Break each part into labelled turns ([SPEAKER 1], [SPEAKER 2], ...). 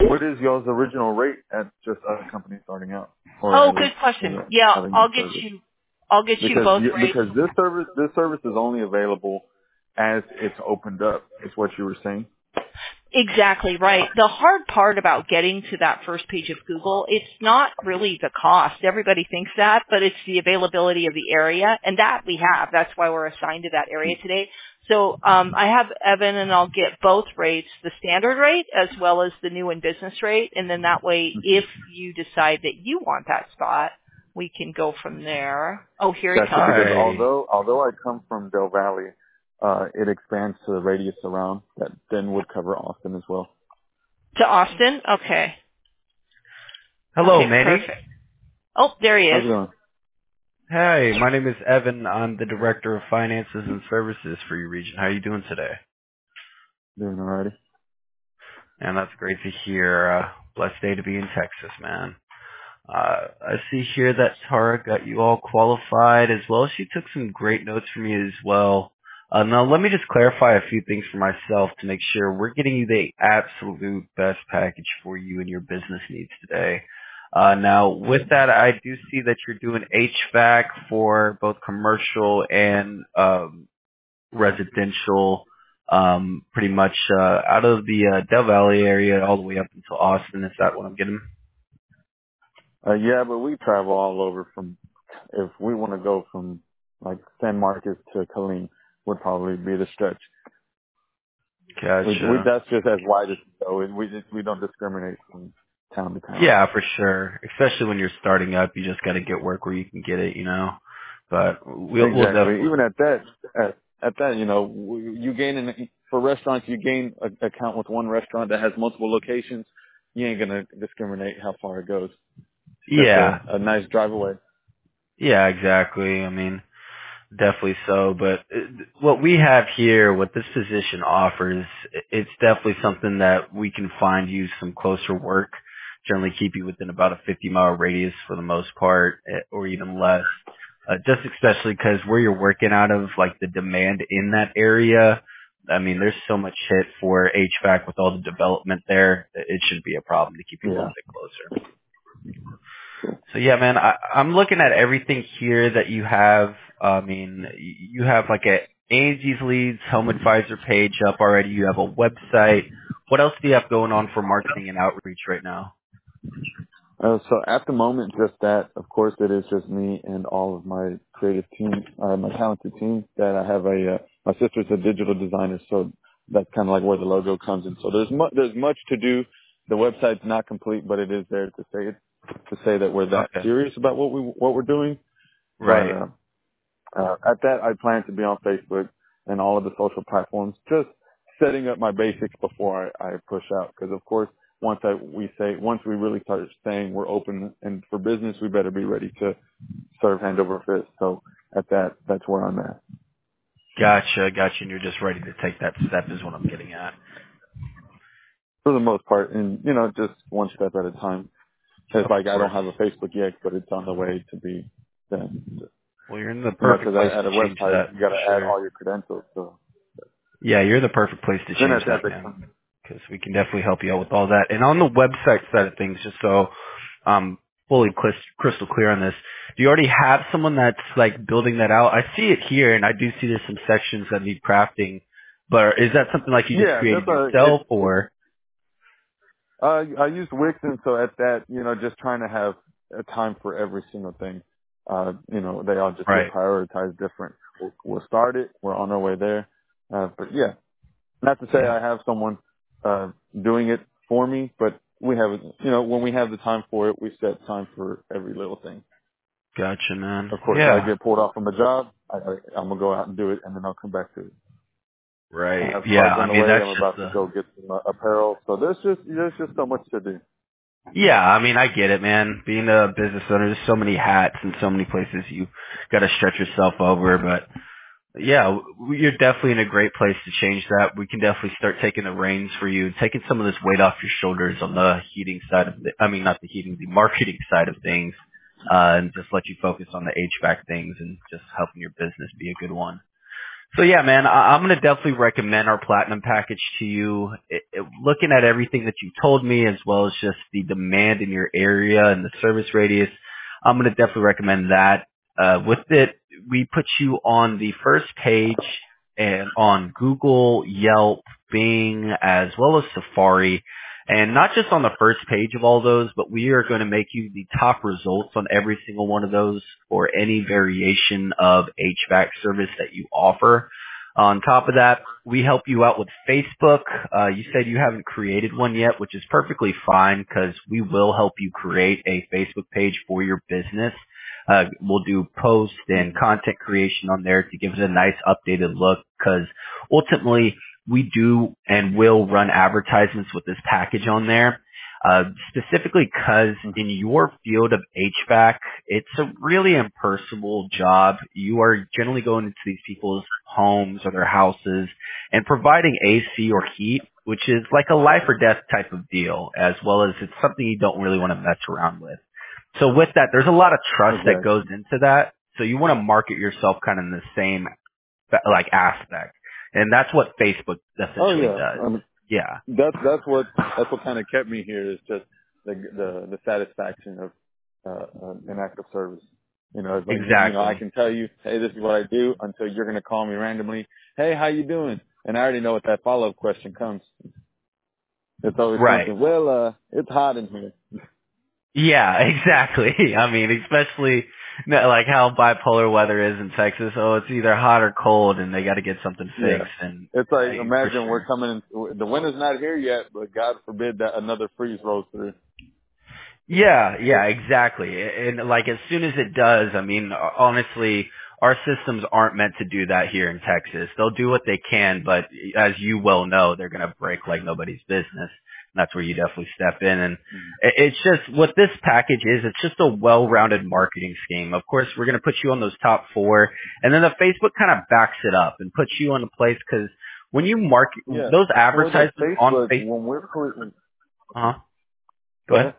[SPEAKER 1] What is y'all's original rate at just other companies starting out, or
[SPEAKER 2] Oh,
[SPEAKER 1] at
[SPEAKER 2] good
[SPEAKER 1] least
[SPEAKER 2] question. Yeah,
[SPEAKER 1] having this service?
[SPEAKER 2] I'll get you both rates.
[SPEAKER 1] Because this service is only available as it's opened up. Is what you were saying?
[SPEAKER 2] Exactly right. The hard part about getting to that first page of Google, it's not really the cost. Everybody thinks that, but it's the availability of the area, and that we have. That's why we're assigned to that area today. So I have Evan, and I'll get both rates, the standard rate as well as the new and business rate, and then that way, if you decide that you want that spot, we can go from there. Oh, here he
[SPEAKER 1] Gotcha.
[SPEAKER 2] comes.
[SPEAKER 1] Because although I come from Del Valley, it expands to the radius around that then would cover Austin as well.
[SPEAKER 2] To Austin? Okay.
[SPEAKER 3] Hello,
[SPEAKER 2] Okay,
[SPEAKER 3] Manny.
[SPEAKER 2] perfect. Oh, there he
[SPEAKER 1] How's
[SPEAKER 2] is.
[SPEAKER 1] it going?
[SPEAKER 3] Hey, my name is Evan. I'm the Director of Finances and Services for your region. How are you doing today?
[SPEAKER 1] Doing alrighty.
[SPEAKER 3] And that's great to hear. Blessed day to be in Texas, man. I see here that Tara got you all qualified as well. She took some great notes from you as well. Now, let me just clarify a few things for myself to make sure we're getting you the absolute best package for you and your business needs today. Now, with that, I do see that you're doing HVAC for both commercial and residential, pretty much out of the Del Valley area all the way up until Austin. Is that what I'm getting?
[SPEAKER 1] Yeah, but we travel all over from, if we want to go from like San Marcos to Killeen would probably be the stretch.
[SPEAKER 3] Gotcha.
[SPEAKER 1] That's just as wide as we go. We don't discriminate from town to town.
[SPEAKER 3] Yeah, for sure. Especially when you're starting up, you just got to get work where you can get it, you know. But we'll
[SPEAKER 1] Exactly.
[SPEAKER 3] definitely.
[SPEAKER 1] Even at that, you gain for restaurants, you gain a account with one restaurant that has multiple locations. You ain't gonna discriminate how far it goes. It's just
[SPEAKER 3] Yeah,
[SPEAKER 1] a nice drive away.
[SPEAKER 3] yeah, exactly. I mean, definitely so. But what we have here, what this position offers, it's definitely something that we can find you some closer work. Generally, keep you within about a 50-mile radius for the most part, or even less. Just especially because where you're working out of, like the demand in that area, I mean, there's so much hit for HVAC with all the development there. It shouldn't be a problem to keep you a
[SPEAKER 1] Yeah.
[SPEAKER 3] little bit closer. So yeah, man, I'm looking at everything here that you have. I mean, you have like a Angie's Leads Home Advisor page up already. You have a website. What else do you have going on for marketing and outreach right now?
[SPEAKER 1] So at the moment, just that. Of course, it is just me and all of my creative team, my talented team. That I have my sister's a digital designer, so that's kind of like where the logo comes in. So there's much to do. The website's not complete, but it is there to say that we're that
[SPEAKER 3] Okay.
[SPEAKER 1] serious about what we're doing. But
[SPEAKER 3] Right.
[SPEAKER 1] at that, I plan to be on Facebook and all of the social platforms, just setting up my basics before I push out. Because of course, once we really start saying we're open and for business, we better be ready to serve hand over fist. So at that's where I'm at
[SPEAKER 3] Gotcha. And you're just ready to take that step is what I'm getting at.
[SPEAKER 1] for the most part, and just one step at a time. It's
[SPEAKER 3] Of
[SPEAKER 1] like I don't
[SPEAKER 3] course.
[SPEAKER 1] have a Facebook yet, but it's on the way to be done.
[SPEAKER 3] Well, you're in the
[SPEAKER 1] Because
[SPEAKER 3] perfect place
[SPEAKER 1] at a
[SPEAKER 3] to change
[SPEAKER 1] website,
[SPEAKER 3] that
[SPEAKER 1] you got
[SPEAKER 3] for
[SPEAKER 1] to add
[SPEAKER 3] sure.
[SPEAKER 1] all your credentials. So
[SPEAKER 3] Yeah, you're the perfect place to
[SPEAKER 1] then
[SPEAKER 3] change
[SPEAKER 1] at that,
[SPEAKER 3] that, man. Because we can definitely help you out with all that. And on the website side of things, just so I'm fully crystal clear on this, do you already have someone that's like building that out? I see it here, and I do see there's some sections that need crafting. But is that something like you just
[SPEAKER 1] yeah,
[SPEAKER 3] created yourself, or
[SPEAKER 1] I used Wix, and so at that, just trying to have a time for every single thing. They all just get
[SPEAKER 3] right?
[SPEAKER 1] prioritized different. We'll start it. We're on our way there. But yeah, not to say
[SPEAKER 3] Yeah,
[SPEAKER 1] I have someone doing it for me, but we have, when we have the time for it, we set time for every little thing.
[SPEAKER 3] gotcha, man.
[SPEAKER 1] Of course, I
[SPEAKER 3] Yeah,
[SPEAKER 1] get pulled off from a job. I'm gonna go out and do it, and then I'll come back to it. I
[SPEAKER 3] right.
[SPEAKER 1] have
[SPEAKER 3] Yeah,
[SPEAKER 1] cards
[SPEAKER 3] I
[SPEAKER 1] on the
[SPEAKER 3] mean
[SPEAKER 1] way.
[SPEAKER 3] that's
[SPEAKER 1] I'm
[SPEAKER 3] just
[SPEAKER 1] about to
[SPEAKER 3] the
[SPEAKER 1] go get some apparel. So there's just so much to do.
[SPEAKER 3] Yeah, I mean, I get it, man. Being a business owner, there's so many hats and so many places you got to stretch yourself over. But yeah, you're definitely in a great place to change that. We can definitely start taking the reins for you, taking some of this weight off your shoulders on the heating side of I mean, not the heating, the marketing side of things, and just let you focus on the HVAC things and just helping your business be a good one. So yeah, man, I'm going to definitely recommend our platinum package to you. Looking at everything that you told me, as well as just the demand in your area and the service radius, I'm going to definitely recommend that. With it, we put you on the first page and on Google, Yelp, Bing, as well as Safari. And not just on the first page of all those, but we are going to make you the top results on every single one of those for any variation of HVAC service that you offer. On top of that, we help you out with Facebook. You said you haven't created one yet, which is perfectly fine because we will help you create a Facebook page for your business. We'll do posts and content creation on there to give it a nice updated look because ultimately we do and will run advertisements with this package on there. Specifically because in your field of HVAC, it's a really impersonal job. You are generally going into these people's homes or their houses and providing AC or heat, which is like a life or death type of deal, as well as it's something you don't really want to mess around with. So with that, there's a lot of trust that goes into that. So you want to market yourself kind of in the same like aspect. And that's what Facebook essentially does. Yeah.
[SPEAKER 1] That's what kind of kept me here is just the satisfaction of an active service. You know, it's like,
[SPEAKER 3] exactly.
[SPEAKER 1] You know, I can tell you, hey, this is what I do until you're going to call me randomly. Hey, how you doing? And I already know what that follow-up question comes. It's always something, well, it's hot in here.
[SPEAKER 3] Yeah, exactly. I mean, especially like how bipolar weather is in Texas. Oh, it's either hot or cold, and they got to get something fixed.
[SPEAKER 1] Yeah.
[SPEAKER 3] And
[SPEAKER 1] it's like, imagine we're coming in, the winter's not here yet, but God forbid that another freeze rolls through.
[SPEAKER 3] Yeah, exactly. And like as soon as it does, I mean, honestly, our systems aren't meant to do that here in Texas. They'll do what they can, but as you well know, they're going to break like nobody's business. And that's where you definitely step in. And it's just what this package is. It's just a well-rounded marketing scheme. Of course, we're going to put you on those top 4, and then the Facebook kind of backs it up and puts you on a place because when you market those advertisements on Facebook,
[SPEAKER 1] when we're creating,
[SPEAKER 3] go ahead.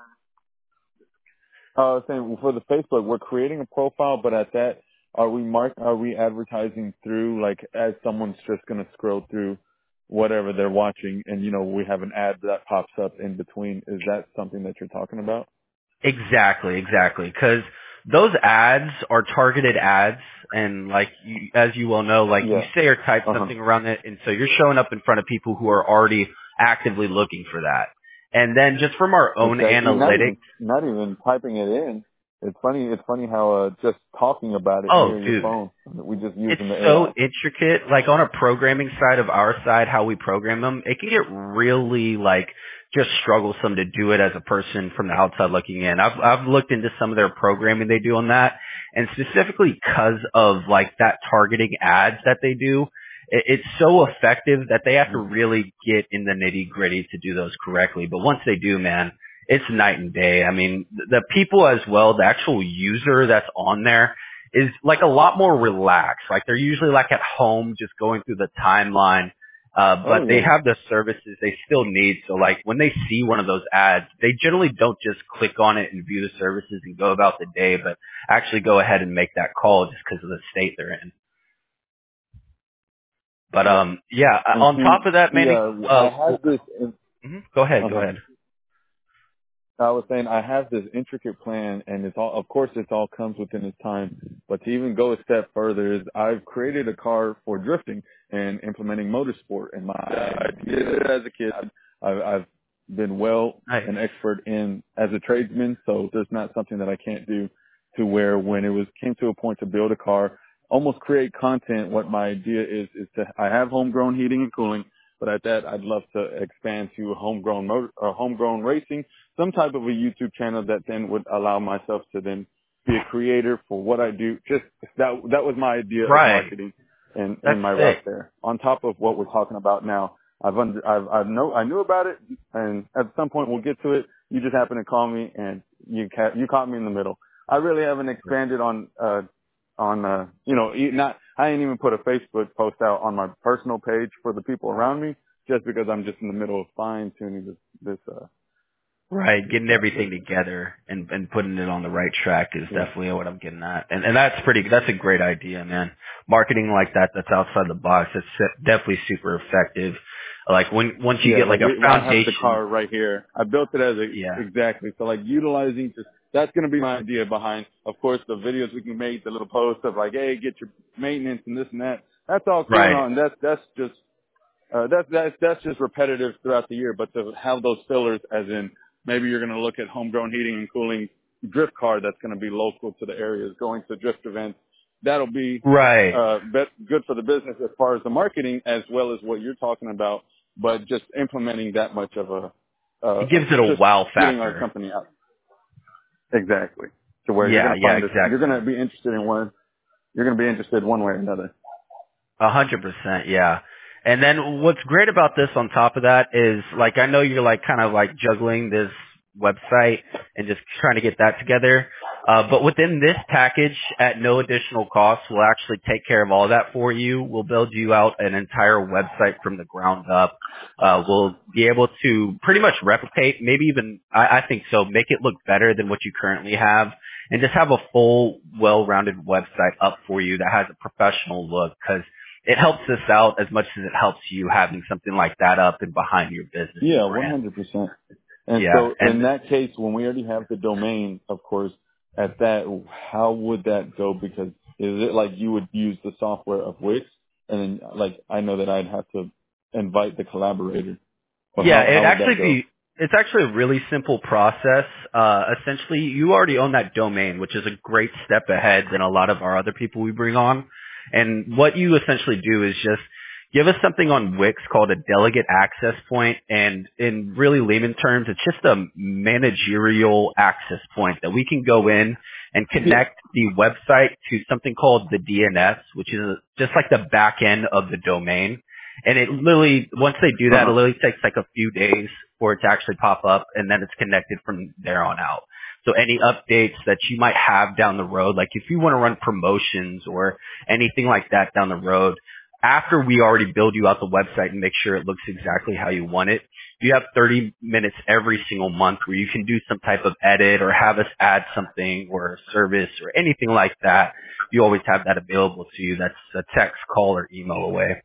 [SPEAKER 1] Saying for the Facebook, we're creating a profile, but at that, are we advertising through like as someone's just going to scroll through whatever they're watching, and you know we have an ad that pops up in between? Is that something that you're talking about?
[SPEAKER 3] Exactly. Because those ads are targeted ads, and like as you well know, like you say or type something around it, and so you're showing up in front of people who are already actively looking for that. And then just from our own analytics,
[SPEAKER 1] not even typing it in. It's funny how just talking about it near your phone. We just using the AI.
[SPEAKER 3] It's so intricate. Like on a programming side of our side, how we program them, it can get really like just strugglesome to do it as a person from the outside looking in. I've looked into some of their programming they do on that, and specifically because of like that targeting ads that they do, it's so effective that they have to really get in the nitty gritty to do those correctly. But once they do, man, it's night and day. I mean, the people as well, the actual user that's on there is like a lot more relaxed. Like they're usually like at home just going through the timeline. But they have the services they still need. So like when they see one of those ads, they generally don't just click on it and view the services and go about the day, but actually go ahead and make that call just because of the state they're in. But on top of that, Manny,
[SPEAKER 1] I have this.
[SPEAKER 3] Go ahead.
[SPEAKER 1] I was saying I have this intricate plan, and it's all, of course, it all comes within its time. But to even go a step further, is I've created a car for drifting and implementing motorsport. And I did it as a kid. I've been an expert in as a tradesman, so there's not something that I can't do. To where when it came to a point to build a car, almost create content. What my idea is I have homegrown heating and cooling. But at that, I'd love to expand to homegrown racing, some type of a YouTube channel that then would allow myself to then be a creator for what I do. Just that was my idea of marketing and my route there. On top of what we're talking about now, I knew about it, and at some point we'll get to it. You just happened to call me, and you caught me in the middle. I really haven't expanded I ain't even put a Facebook post out on my personal page for the people around me, just because I'm just in the middle of fine tuning this
[SPEAKER 3] Right, getting everything together and putting it on the right track is definitely what I'm getting at, and that's a great idea, man. Marketing like that's outside the box. That's definitely super effective. Like once you
[SPEAKER 1] Yeah,
[SPEAKER 3] get like a
[SPEAKER 1] I have the
[SPEAKER 3] foundation,
[SPEAKER 1] car right here. I built it as
[SPEAKER 3] yeah,
[SPEAKER 1] exactly. So like utilizing just, that's going to be my idea behind, of course, the videos we can make, the little posts of like, hey, get your maintenance and this and that. That's all cool and
[SPEAKER 3] right,
[SPEAKER 1] all. And that's just, that's just repetitive throughout the year. But to have those fillers as in maybe you're going to look at homegrown heating and cooling drift car that's going to be local to the areas, going to drift events. That'll be,
[SPEAKER 3] right.
[SPEAKER 1] good for the business as far as the marketing as well as what you're talking about, but just implementing that much of
[SPEAKER 3] It gives it a
[SPEAKER 1] just
[SPEAKER 3] wow
[SPEAKER 1] getting our
[SPEAKER 3] factor.
[SPEAKER 1] company out. Exactly. To where you're
[SPEAKER 3] Yeah,
[SPEAKER 1] going to
[SPEAKER 3] yeah,
[SPEAKER 1] find this, you're going
[SPEAKER 3] exactly.
[SPEAKER 1] to be interested in one, you're going to be interested one way or another.
[SPEAKER 3] 100%, yeah. And then what's great about this on top of that is, like, I know you're like kind of like juggling this website and just trying to get that together. But within this package at no additional cost, we'll actually take care of all that for you. We'll build you out an entire website from the ground up. We'll be able to pretty much replicate, maybe even, I think so, make it look better than what you currently have and just have a full, well-rounded website up for you that has a professional look, because it helps us out as much as it helps you having something like that up and behind your business
[SPEAKER 1] Yeah,
[SPEAKER 3] and brand.
[SPEAKER 1] 100%. And
[SPEAKER 3] Yeah.
[SPEAKER 1] so in
[SPEAKER 3] And
[SPEAKER 1] that case, when we already have the domain, of course, at that, how would that go? Because is it like you would use the software of Wix and then like I know that I'd have to invite the collaborator, or
[SPEAKER 3] yeah,
[SPEAKER 1] how would that go?
[SPEAKER 3] it's actually a really simple process. Essentially you already own that domain, which is a great step ahead than a lot of our other people we bring on. And what you essentially do is just give us something on Wix called a delegate access point, and in really layman terms, it's just a managerial access point that we can go in and
[SPEAKER 1] Yeah.
[SPEAKER 3] connect the website to something called the DNS, which is just like the back end of the domain. And it literally, once they do that, it
[SPEAKER 1] Uh-huh.
[SPEAKER 3] literally takes like a few days for it to actually pop up, and then it's connected from there on out. So any updates that you might have down the road, like if you want to run promotions or anything like that down the road, after we already build you out the website and make sure it looks exactly how you want it, you have 30 minutes every single month where you can do some type of edit or have us add something or a service or anything like that. You always have that available to you. That's a text, call, or email away.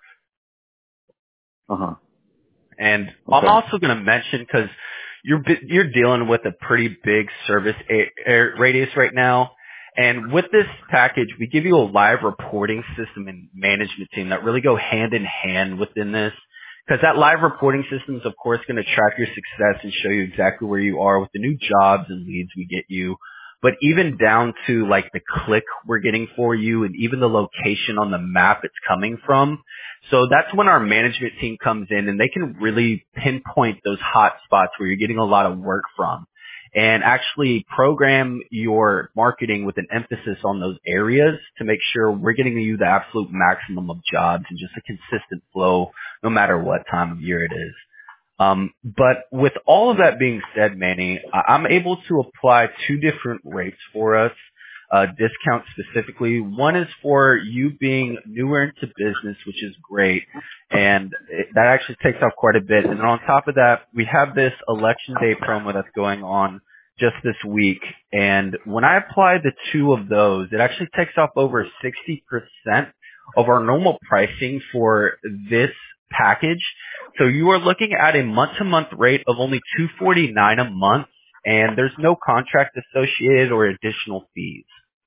[SPEAKER 1] Uh-huh.
[SPEAKER 3] And I'm
[SPEAKER 1] Okay.
[SPEAKER 3] also going to mention, because you're dealing with a pretty big service radius right now, and with this package, we give you a live reporting system and management team that really go hand in hand within this. Because that live reporting system is, of course, going to track your success and show you exactly where you are with the new jobs and leads we get you. But even down to like the click we're getting for you and even the location on the map it's coming from. So that's when our management team comes in and they can really pinpoint those hot spots where you're getting a lot of work from and actually program your marketing with an emphasis on those areas to make sure we're getting you the absolute maximum of jobs and just a consistent flow no matter what time of year it is. But with all of that being said, Manny, I'm able to apply two different rates for us, discounts specifically. One is for you being newer into business, which is great, and that actually takes off quite a bit. And then on top of that, we have this election day promo that's going on just this week. And when I apply the two of those, it actually takes off over 60% of our normal pricing for this package. So you are looking at a month-to-month rate of only $249 a month, and there's no contract associated or additional fees.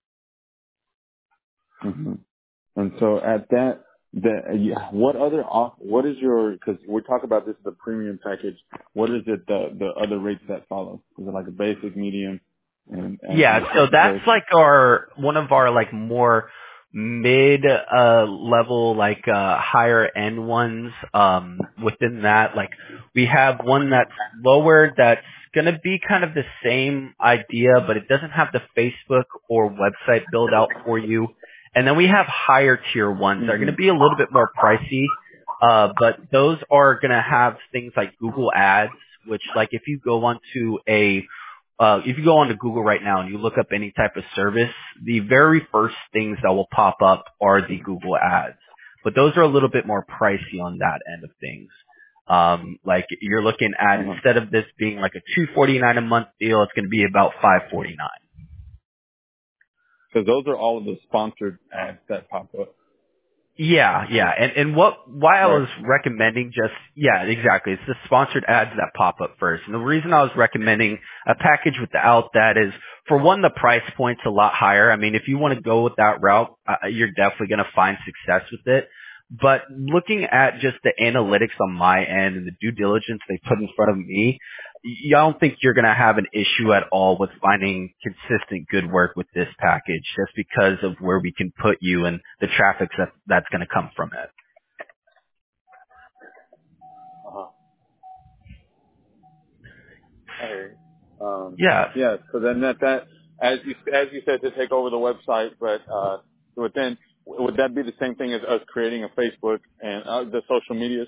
[SPEAKER 1] Hmm. And so at that, what other what is your, because we talk about this, the premium package, what is it, the other rates that follow? Is it like a basic, medium, and
[SPEAKER 3] Yeah, so that's
[SPEAKER 1] those?
[SPEAKER 3] like one of our like more mid level, like higher end ones. Within that, like we have one that's lower that's gonna be kind of the same idea, but it doesn't have the Facebook or website build out for you. And then we have higher tier ones that are gonna
[SPEAKER 1] Hmm.
[SPEAKER 3] be a little bit more pricey. But those are gonna have things like Google Ads, which like if you go onto Google right now and you look up any type of service, the very first things that will pop up are the Google ads. But those are a little bit more pricey on that end of things. Like you're looking at instead of this being like a $249 a month deal, it's going to be about $549.
[SPEAKER 1] Because those are all of the sponsored ads that pop up.
[SPEAKER 3] Yeah. And why I
[SPEAKER 1] Right.
[SPEAKER 3] was recommending exactly. It's the sponsored ads that pop up first. And the reason I was recommending a package without that is, for one, the price point's a lot higher. I mean, if you want to go with that route, you're definitely going to find success with it. But looking at just the analytics on my end and the due diligence they put in front of me, I don't think you're going to have an issue at all with finding consistent good work with this package, just because of where we can put you and the traffic that's going to come from it.
[SPEAKER 1] Uh-huh. Hey.
[SPEAKER 3] Yeah.
[SPEAKER 1] Yeah. So then that as you said, to take over the website, but would that be the same thing as us creating a Facebook and the social medias?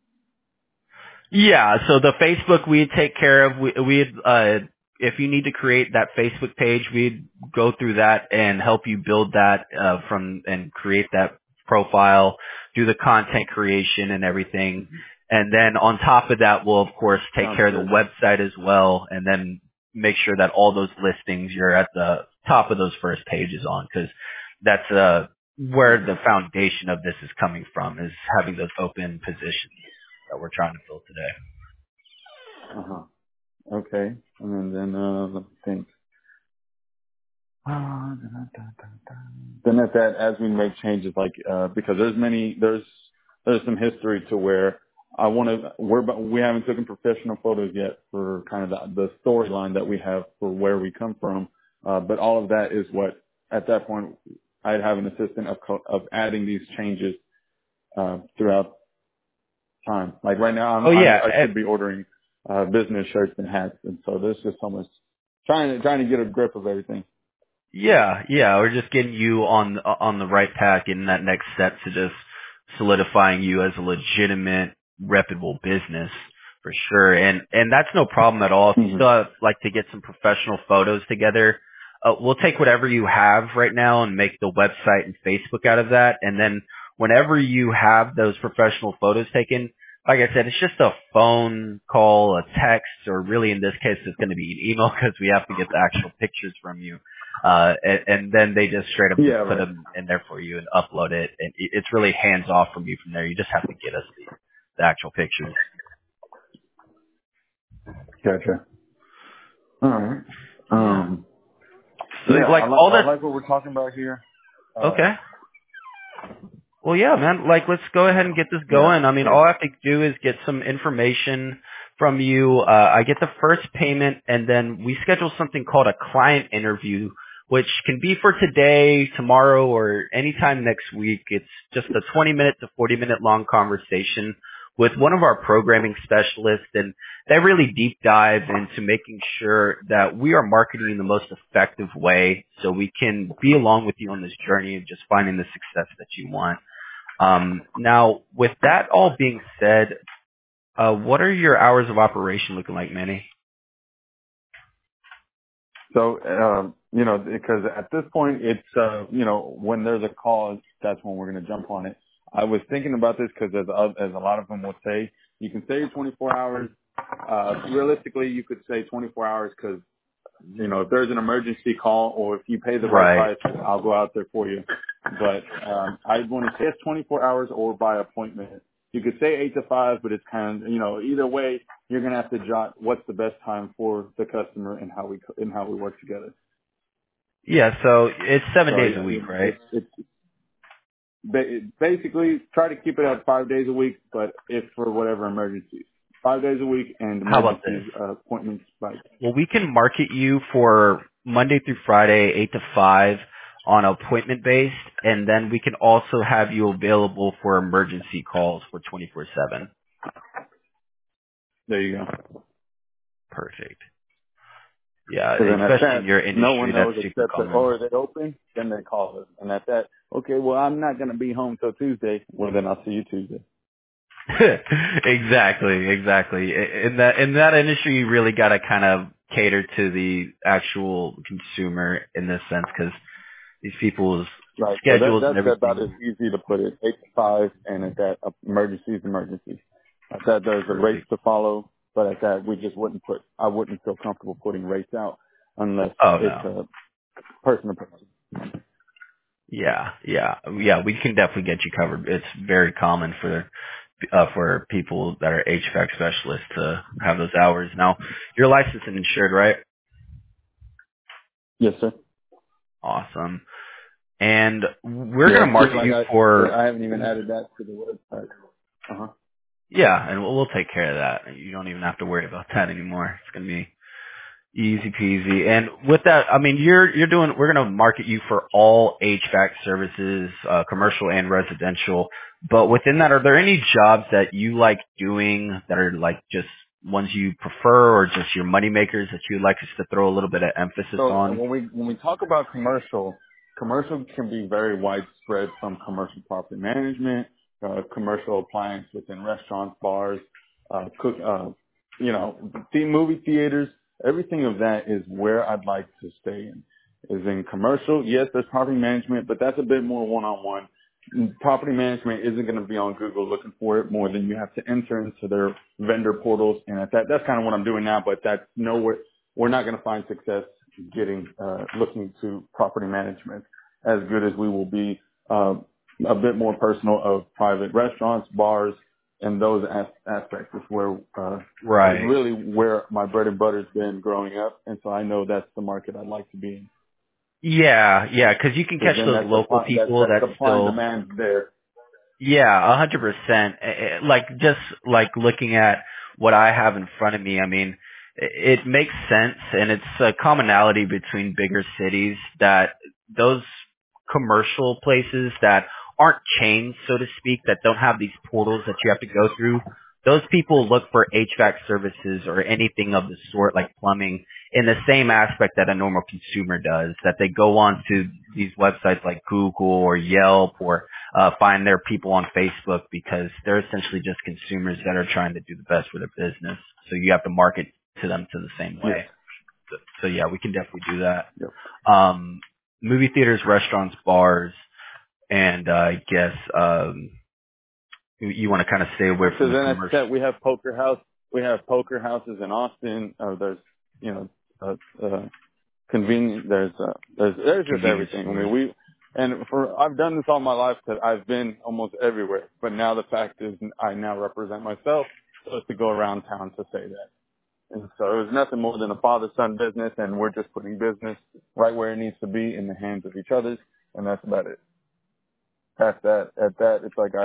[SPEAKER 3] Yeah, so the Facebook we'd take care of. We'd if you need to create that Facebook page, we'd go through that and help you build that and create that profile, do the content creation and everything. And then on top of that, we'll of course take
[SPEAKER 1] Sounds
[SPEAKER 3] care of
[SPEAKER 1] good.
[SPEAKER 3] the website as well, and then make sure that all those listings, you're at the top of those first pages on, because that's where the foundation of this is coming from, is having those open positions that we're trying to fill today.
[SPEAKER 1] Uh-huh. Okay. And then let me think. Then at that, as we make changes, like because there's some history to where we haven't taken professional photos yet for kind of the storyline that we have for where we come from, but all of that is what at that point I'd have an assistant of adding these changes throughout time. Like right now, I should be ordering business shirts and hats, and so there's just so much trying to get a grip of everything.
[SPEAKER 3] Yeah. We're just getting you on the right path, getting that next step to just solidifying you as a legitimate, reputable business for sure. And that's no problem at all. If you still like to get some professional photos together, we'll take whatever you have right now and make the website and Facebook out of that. And then whenever you have those professional photos taken, like I said, it's just a phone call, a text, or really in this case, it's going to be an email because we have to get the actual pictures from you. And then they just straight up put them in there for you and upload it. And it's really hands off from you from there. You just have to get us the actual pictures.
[SPEAKER 1] Gotcha. All right.
[SPEAKER 3] So
[SPEAKER 1] Yeah,
[SPEAKER 3] like
[SPEAKER 1] I
[SPEAKER 3] all that.
[SPEAKER 1] like what we're talking about here.
[SPEAKER 3] Okay. Well, yeah, man. Like, let's go ahead and get this going.
[SPEAKER 1] Yeah.
[SPEAKER 3] I mean, all I have to do is get some information from you. I get the first payment, and then we schedule something called a client interview, which can be for today, tomorrow, or anytime next week. It's just a 20-minute to 40-minute long conversation with one of our programming specialists, and they really deep dive into making sure that we are marketing in the most effective way so we can be along with you on this journey of just finding the success that you want. Now, with that all being said, what are your hours of operation looking like, Manny?
[SPEAKER 1] So, because at this point, it's, when there's a call, that's when we're going to jump on it. I was thinking about this because as a lot of them will say, you can say 24 hours. Realistically, you could say 24 hours because, if there's an emergency call or if you pay the right price, I'll go out there for you. But I want to say it's 24 hours or by appointment. You could say 8 to 5, but it's kind of, either way, you're going to have to jot what's the best time for the customer and how we work together.
[SPEAKER 3] Yeah, so it's 7 days a week, right?
[SPEAKER 1] It's basically try to keep it at 5 days a week, but if for whatever emergencies, 5 days a week and
[SPEAKER 3] How about
[SPEAKER 1] emergencies appointments.
[SPEAKER 3] Well, we can market you for Monday through Friday, 8 to 5 on appointment based, and then we can also have you available for emergency calls for 24/7.
[SPEAKER 1] There you go.
[SPEAKER 3] Perfect. Yeah,
[SPEAKER 1] So then
[SPEAKER 3] especially in your industry,
[SPEAKER 1] no one knows
[SPEAKER 3] that's super
[SPEAKER 1] except that,
[SPEAKER 3] common.
[SPEAKER 1] are they open? Then they call us. And at that, okay, well, I'm not going to be home till Tuesday. Well, then I'll see you Tuesday.
[SPEAKER 3] Exactly. In that industry, you really got to kind of cater to the actual consumer in this sense, because these people's schedules
[SPEAKER 1] So
[SPEAKER 3] and
[SPEAKER 1] that's about
[SPEAKER 3] everything.
[SPEAKER 1] as easy to put it. 8 to 5, and at that, emergencies. At that, there's a race
[SPEAKER 3] Perfect.
[SPEAKER 1] to follow, but at that, I wouldn't feel comfortable putting rates out unless
[SPEAKER 3] Oh
[SPEAKER 1] it's
[SPEAKER 3] no.
[SPEAKER 1] a person to person.
[SPEAKER 3] Yeah. We can definitely get you covered. It's very common for people that are HVAC specialists to have those hours. Now, you're licensed and insured, right?
[SPEAKER 1] Yes, sir.
[SPEAKER 3] Awesome. And we're
[SPEAKER 1] Yeah,
[SPEAKER 3] going to
[SPEAKER 1] it seems
[SPEAKER 3] market
[SPEAKER 1] like
[SPEAKER 3] you for,
[SPEAKER 1] I haven't even added that to the website. Uh-huh.
[SPEAKER 3] yeah, and we'll take care of that. You don't even have to worry about that anymore. It's going to be easy peasy. And with that, I mean, we're going to market you for all HVAC services, commercial and residential. But within that, are there any jobs that you like doing that are like just ones you prefer or just your money makers that you'd like us to throw a little bit of emphasis
[SPEAKER 1] So
[SPEAKER 3] on?
[SPEAKER 1] when we talk about commercial can be very widespread from commercial property management, commercial appliance within restaurants, bars, movie theaters. Everything of that is where I'd like to stay in. Is in commercial. Yes, there's property management, but that's a bit more one-on-one. Property management isn't going to be on Google looking for it more than you have to enter into their vendor portals. And that's kind of what I'm doing now, but that's nowhere. We're not going to find success looking to property management as good as we will be, a bit more personal of private restaurants, bars, and those aspects is is
[SPEAKER 3] Right.
[SPEAKER 1] really where my bread and butter's been growing up. And so I know that's the market I'd like to be in.
[SPEAKER 3] Yeah, because you can
[SPEAKER 1] Because
[SPEAKER 3] catch
[SPEAKER 1] then
[SPEAKER 3] those local people
[SPEAKER 1] that
[SPEAKER 3] that
[SPEAKER 1] supply and
[SPEAKER 3] still,
[SPEAKER 1] demand there.
[SPEAKER 3] yeah, 100%. Like just like looking at what I have in front of me, I mean, it makes sense, and it's a commonality between bigger cities that those commercial places that aren't chains, so to speak, that don't have these portals that you have to go through. Those people look for HVAC services or anything of the sort, like plumbing, in the same aspect that a normal consumer does. That they go on to these websites like Google or Yelp or find their people on Facebook because they're essentially just consumers that are trying to do the best for their business. So you have to market to them to the same
[SPEAKER 1] Yes.
[SPEAKER 3] way. So yeah, we can definitely do that.
[SPEAKER 1] Yep.
[SPEAKER 3] Movie theaters, restaurants, bars, and I guess you want to kind of stay away
[SPEAKER 1] So
[SPEAKER 3] from the
[SPEAKER 1] then after
[SPEAKER 3] commercial
[SPEAKER 1] that, we have poker house. We have poker houses in Austin. There's, convenient. There's just
[SPEAKER 3] convenience
[SPEAKER 1] everything. I
[SPEAKER 3] stores.
[SPEAKER 1] mean, I've done this all my life because I've been almost everywhere. But now the fact is, I now represent myself, so it's to go around town to say that. And so it was nothing more than a father-son business, and we're just putting business right where it needs to be in the hands of each other, and that's about it. At that, it's like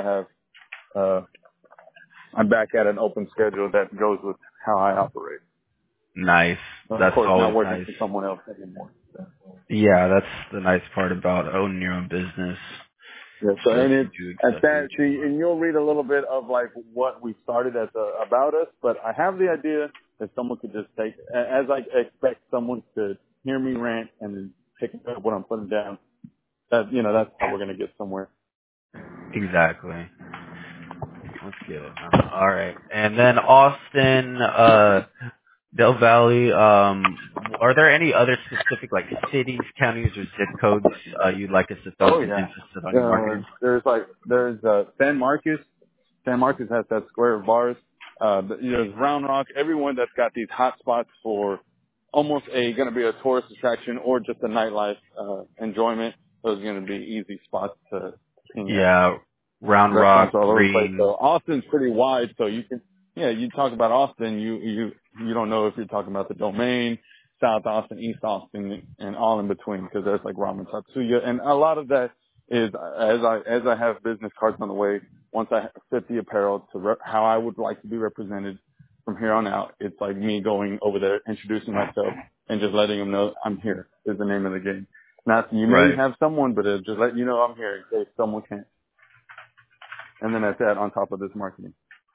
[SPEAKER 1] I'm back at an open schedule that goes with how I operate.
[SPEAKER 3] Nice.
[SPEAKER 1] Of
[SPEAKER 3] That's
[SPEAKER 1] course, not
[SPEAKER 3] always
[SPEAKER 1] working
[SPEAKER 3] nice.
[SPEAKER 1] for someone else anymore.
[SPEAKER 3] Yeah, that's the nice part about owning your own business.
[SPEAKER 1] Yeah, so
[SPEAKER 3] So
[SPEAKER 1] and
[SPEAKER 3] you
[SPEAKER 1] it's
[SPEAKER 3] do
[SPEAKER 1] at
[SPEAKER 3] exactly
[SPEAKER 1] that.
[SPEAKER 3] what you
[SPEAKER 1] See,
[SPEAKER 3] want.
[SPEAKER 1] and you'll read a little bit of like what we started as about us. But I have the idea that someone could just take, as I expect someone to hear me rant and then pick up what I'm putting down. That's how we're gonna get somewhere.
[SPEAKER 3] Exactly. Let's get it. All right. And then Austin, Del Valley, are there any other specific like cities, counties, or zip codes you'd like us to throw
[SPEAKER 1] Oh
[SPEAKER 3] some
[SPEAKER 1] yeah.
[SPEAKER 3] emphasis on your marketing?
[SPEAKER 1] There's San Marcos. San Marcos has that square of bars. There's Round Rock. Everyone that's got these hot spots for almost going to be a tourist attraction or just a nightlife enjoyment. Those are going to be easy spots to ping at.
[SPEAKER 3] Yeah, Round
[SPEAKER 1] Restaurants
[SPEAKER 3] Rock,
[SPEAKER 1] all over the place.
[SPEAKER 3] Green.
[SPEAKER 1] So Austin's pretty wide. So you talk about Austin, you don't know if you're talking about the Domain, South Austin, East Austin, and all in between because there's like Ramen Tatsuya, and a lot of that is as I have business cards on the way. Once I fit the apparel to how I would like to be represented from here on out, it's like me going over there, introducing myself, and just letting them know I'm here is the name of the game. Not you may
[SPEAKER 3] Right.
[SPEAKER 1] have someone, but just let you know I'm here in case someone can't. And then that's that on top of this marketing.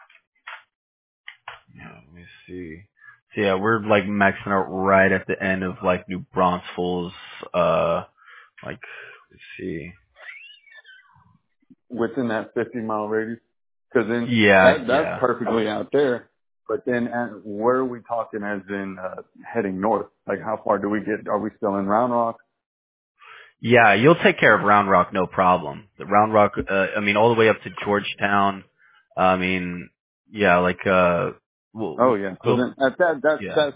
[SPEAKER 3] Yeah, let me see. So yeah, we're like maxing out right at the end of like New Braunfels. Like let's see.
[SPEAKER 1] Within that 50-mile radius. Because then that's
[SPEAKER 3] Yeah.
[SPEAKER 1] perfectly out there. But then where are we talking as in heading north? Like how far do we get? Are we still in Round Rock?
[SPEAKER 3] Yeah, you'll take care of Round Rock, no problem. The Round Rock, I mean, all the way up to Georgetown. I mean, Yeah, like
[SPEAKER 1] Oh yeah. So then at
[SPEAKER 3] yeah.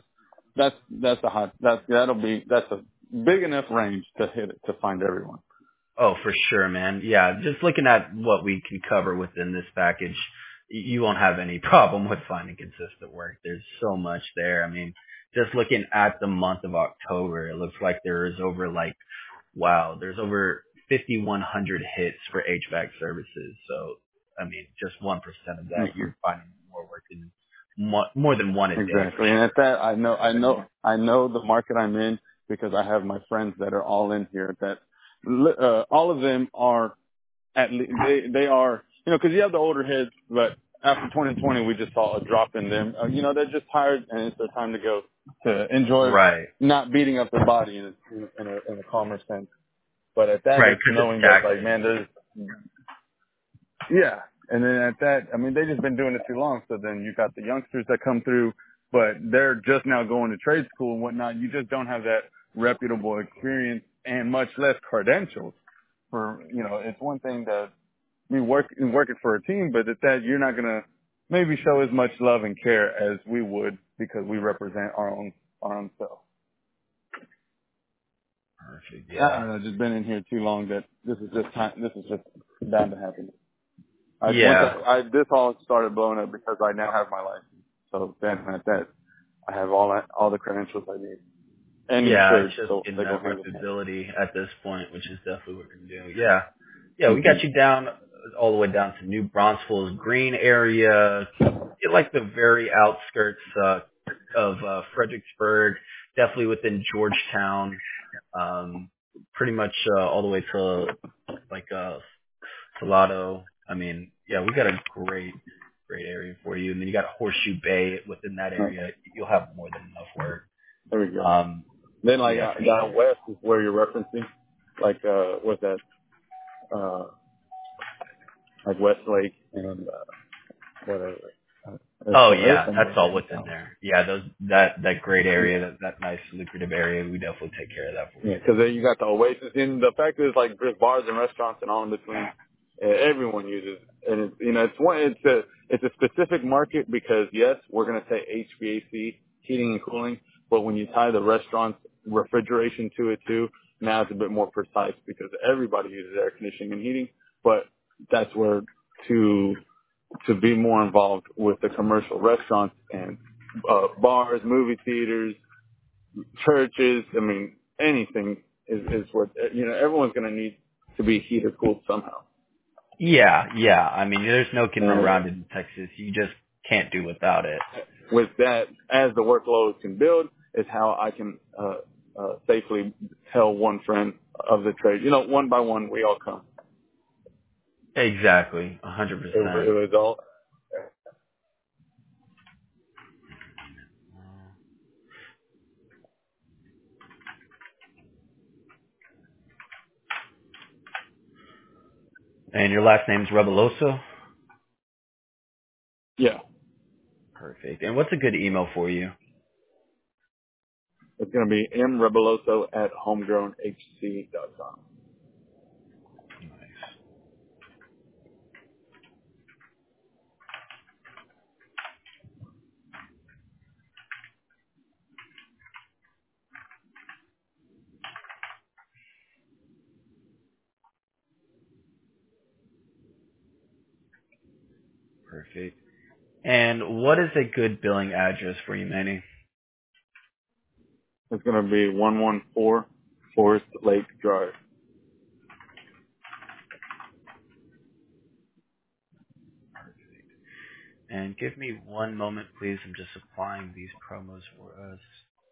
[SPEAKER 1] that's a big enough range to hit it to find everyone.
[SPEAKER 3] Oh, for sure, man. Yeah, just looking at what we can cover within this package, you won't have any problem with finding consistent work. There's so much there. I mean, just looking at the month of October, it looks like there is over there's over 5,100 hits for HVAC services. So, I mean, just 1% of that,
[SPEAKER 1] Hmm.
[SPEAKER 3] you're finding more work than more than one a day for
[SPEAKER 1] Exactly. And at
[SPEAKER 3] sure.
[SPEAKER 1] that, I know the market I'm in because I have my friends that are all in here that, all of them are they are, cause you have the older heads, but after 2020, we just saw a drop in them. They're just tired and it's their time to go to enjoy
[SPEAKER 3] Right.
[SPEAKER 1] not beating up their body in a calmer sense. But at that,
[SPEAKER 3] Right,
[SPEAKER 1] it's
[SPEAKER 3] because it's
[SPEAKER 1] knowing that like,
[SPEAKER 3] taxing.
[SPEAKER 1] man, yeah. And then at that, I mean, they just been doing it too long. So then you got the youngsters that come through, but they're just now going to trade school and whatnot. You just don't have that reputable experience and much less credentials for, it's one thing that we working for a team, but at that, you're not going to maybe show as much love and care as we would because we represent our own self.
[SPEAKER 3] Perfect.
[SPEAKER 1] I
[SPEAKER 3] Yeah.
[SPEAKER 1] don't know, just been in here too long that this is just bound to happen.
[SPEAKER 3] Yeah.
[SPEAKER 1] This all started blowing up because I now have my license. So then at that, I have all the credentials I need and
[SPEAKER 3] Yeah, it's
[SPEAKER 1] insured,
[SPEAKER 3] just
[SPEAKER 1] so
[SPEAKER 3] getting
[SPEAKER 1] they go
[SPEAKER 3] that
[SPEAKER 1] hand in hand.
[SPEAKER 3] reputability at this point, which is definitely what we're gonna do. Yeah. Yeah, we
[SPEAKER 1] Hmm.
[SPEAKER 3] got you down all the way down to New Braunfels Green area. Get like the very outskirts of Fredericksburg, definitely within Georgetown. Pretty much all the way to like Salado. I mean, yeah, we got a great area for you. And then you got Horseshoe Bay within that area. You'll have more than enough work.
[SPEAKER 1] There we go.
[SPEAKER 3] Um,
[SPEAKER 1] Then like
[SPEAKER 3] yeah, for
[SPEAKER 1] down
[SPEAKER 3] sure.
[SPEAKER 1] west is where you're referencing, like what's that? Uh, like Westlake and whatever.
[SPEAKER 3] Oh
[SPEAKER 1] There's
[SPEAKER 3] yeah,
[SPEAKER 1] some
[SPEAKER 3] that's
[SPEAKER 1] more
[SPEAKER 3] all
[SPEAKER 1] there in
[SPEAKER 3] within
[SPEAKER 1] town.
[SPEAKER 3] there. Yeah, that great
[SPEAKER 1] Yeah.
[SPEAKER 3] area, that nice lucrative area, we definitely take care of that for
[SPEAKER 1] Yeah,
[SPEAKER 3] you.
[SPEAKER 1] because then you got the Oasis, and the fact is, like, there's bars and restaurants and all in between. Everyone uses, and it's a specific market because yes, we're gonna say HVAC, heating and cooling, but when you tie the restaurants refrigeration to it too, now it's a bit more precise because everybody uses air conditioning and heating, but that's where to be more involved with the commercial restaurants and bars, movie theaters, churches. I mean, anything is what, everyone's going to need to be heated cooled somehow.
[SPEAKER 3] Yeah. I mean, there's no getting
[SPEAKER 1] And
[SPEAKER 3] around it in Texas. You just can't do without it.
[SPEAKER 1] with that, as the workload can build, is how I can safely tell one friend of the trade. One by one, we all come.
[SPEAKER 3] Exactly,
[SPEAKER 1] It
[SPEAKER 3] 100%.
[SPEAKER 1] was all.
[SPEAKER 3] And your last name's Rebeloso?
[SPEAKER 1] Yeah,
[SPEAKER 3] Perfect. And what's a good email for you?
[SPEAKER 1] it's going to be mrebeloso@homegrownhc.com.
[SPEAKER 3] Nice. Perfect. And what is a good billing address for you, Manny?
[SPEAKER 1] It's going to be 114 Forest Lake Drive.
[SPEAKER 3] And give me one moment, please. I'm just applying these promos for us.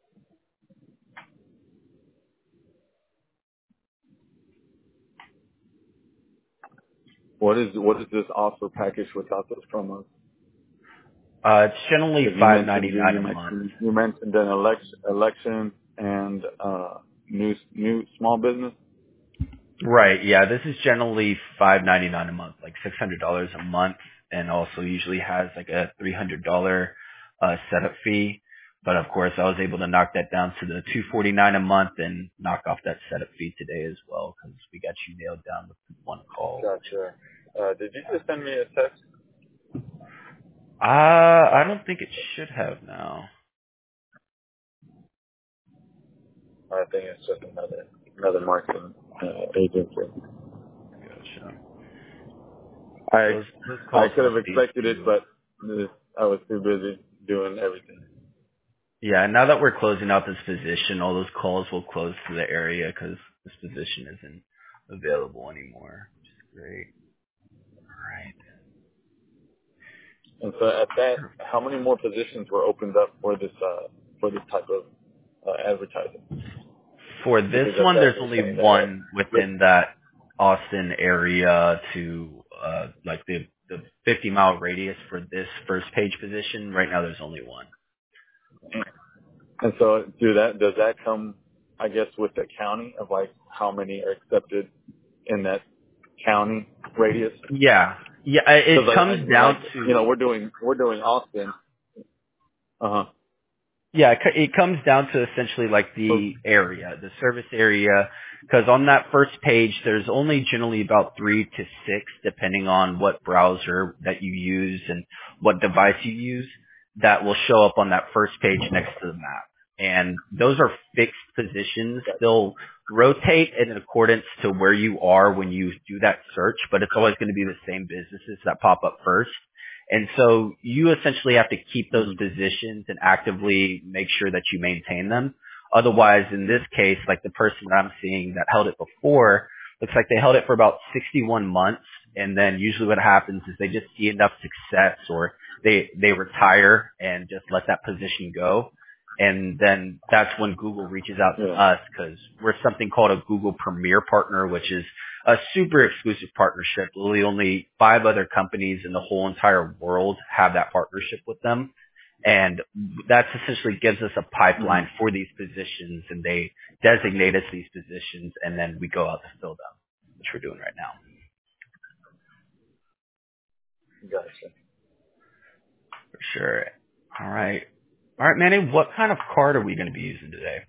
[SPEAKER 1] What is this offer package without those promos?
[SPEAKER 3] It's generally
[SPEAKER 1] Because
[SPEAKER 3] $5.99 a month.
[SPEAKER 1] you mentioned an election and new small business.
[SPEAKER 3] Right. Yeah. This is generally $5.99 a month, like $600 a month, and also usually has like a $300 setup fee. But of course, I was able to knock that down to the $249 a month and knock off that setup fee today as well because we got you nailed down with one call.
[SPEAKER 1] Gotcha. Did you just send me a text?
[SPEAKER 3] I don't think it should have now.
[SPEAKER 1] I think it's just another marketing agency.
[SPEAKER 3] Gotcha.
[SPEAKER 1] I
[SPEAKER 3] Those calls
[SPEAKER 1] could have
[SPEAKER 3] must be
[SPEAKER 1] expected it, but I was too busy doing everything.
[SPEAKER 3] Yeah, now that we're closing out this position, all those calls will close to the area because this position isn't available anymore, which is great. All
[SPEAKER 1] And so at that,
[SPEAKER 3] right.
[SPEAKER 1] how many more positions were opened up for this type of advertising?
[SPEAKER 3] For this
[SPEAKER 1] Because at
[SPEAKER 3] one,
[SPEAKER 1] that
[SPEAKER 3] there's
[SPEAKER 1] you're
[SPEAKER 3] only
[SPEAKER 1] saying that
[SPEAKER 3] one within that Austin area to like the 50-mile radius for this first page position. Right now, there's only one.
[SPEAKER 1] and so does that come, I guess, with the county of like how many are accepted in that county radius?
[SPEAKER 3] Yeah, it
[SPEAKER 1] Because
[SPEAKER 3] comes down to
[SPEAKER 1] we're doing Austin.
[SPEAKER 3] Yeah, it comes down to essentially like the area, the service area, because on that first page, there's only generally about 3 to 6, depending on what browser that you use and what device you use, that will show up on that first page next to the map. And those are fixed positions. They'll rotate in accordance to where you are when you do that search, but it's always going to be the same businesses that pop up first. And so you essentially have to keep those positions and actively make sure that you maintain them. Otherwise, in this case, like the person that I'm seeing that held it before, looks like they held it for about 61 months. And then usually what happens is they just see enough success or they retire and just let that position go. And then that's when Google reaches out to us because we're something called a Google Premier Partner, which is a super exclusive partnership. Literally only 5 other companies in the whole entire world have that partnership with them. And that essentially gives us a pipeline for these positions, and they designate us these positions, and then we go out to fill them, which we're doing right now.
[SPEAKER 1] Gotcha.
[SPEAKER 3] For sure. All right. All right, Manny, what kind of card are we going to be using today?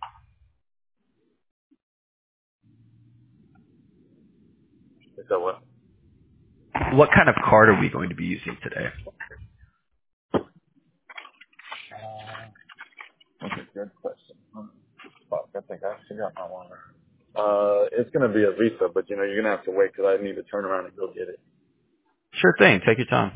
[SPEAKER 1] Is that what?
[SPEAKER 3] What kind of card are we going to be using today?
[SPEAKER 1] That's a good question. Fuck, I think I actually got my one. It's gonna be a Visa, but you're gonna have to wait because I need to turn around and go get it.
[SPEAKER 3] Sure thing. Take your time.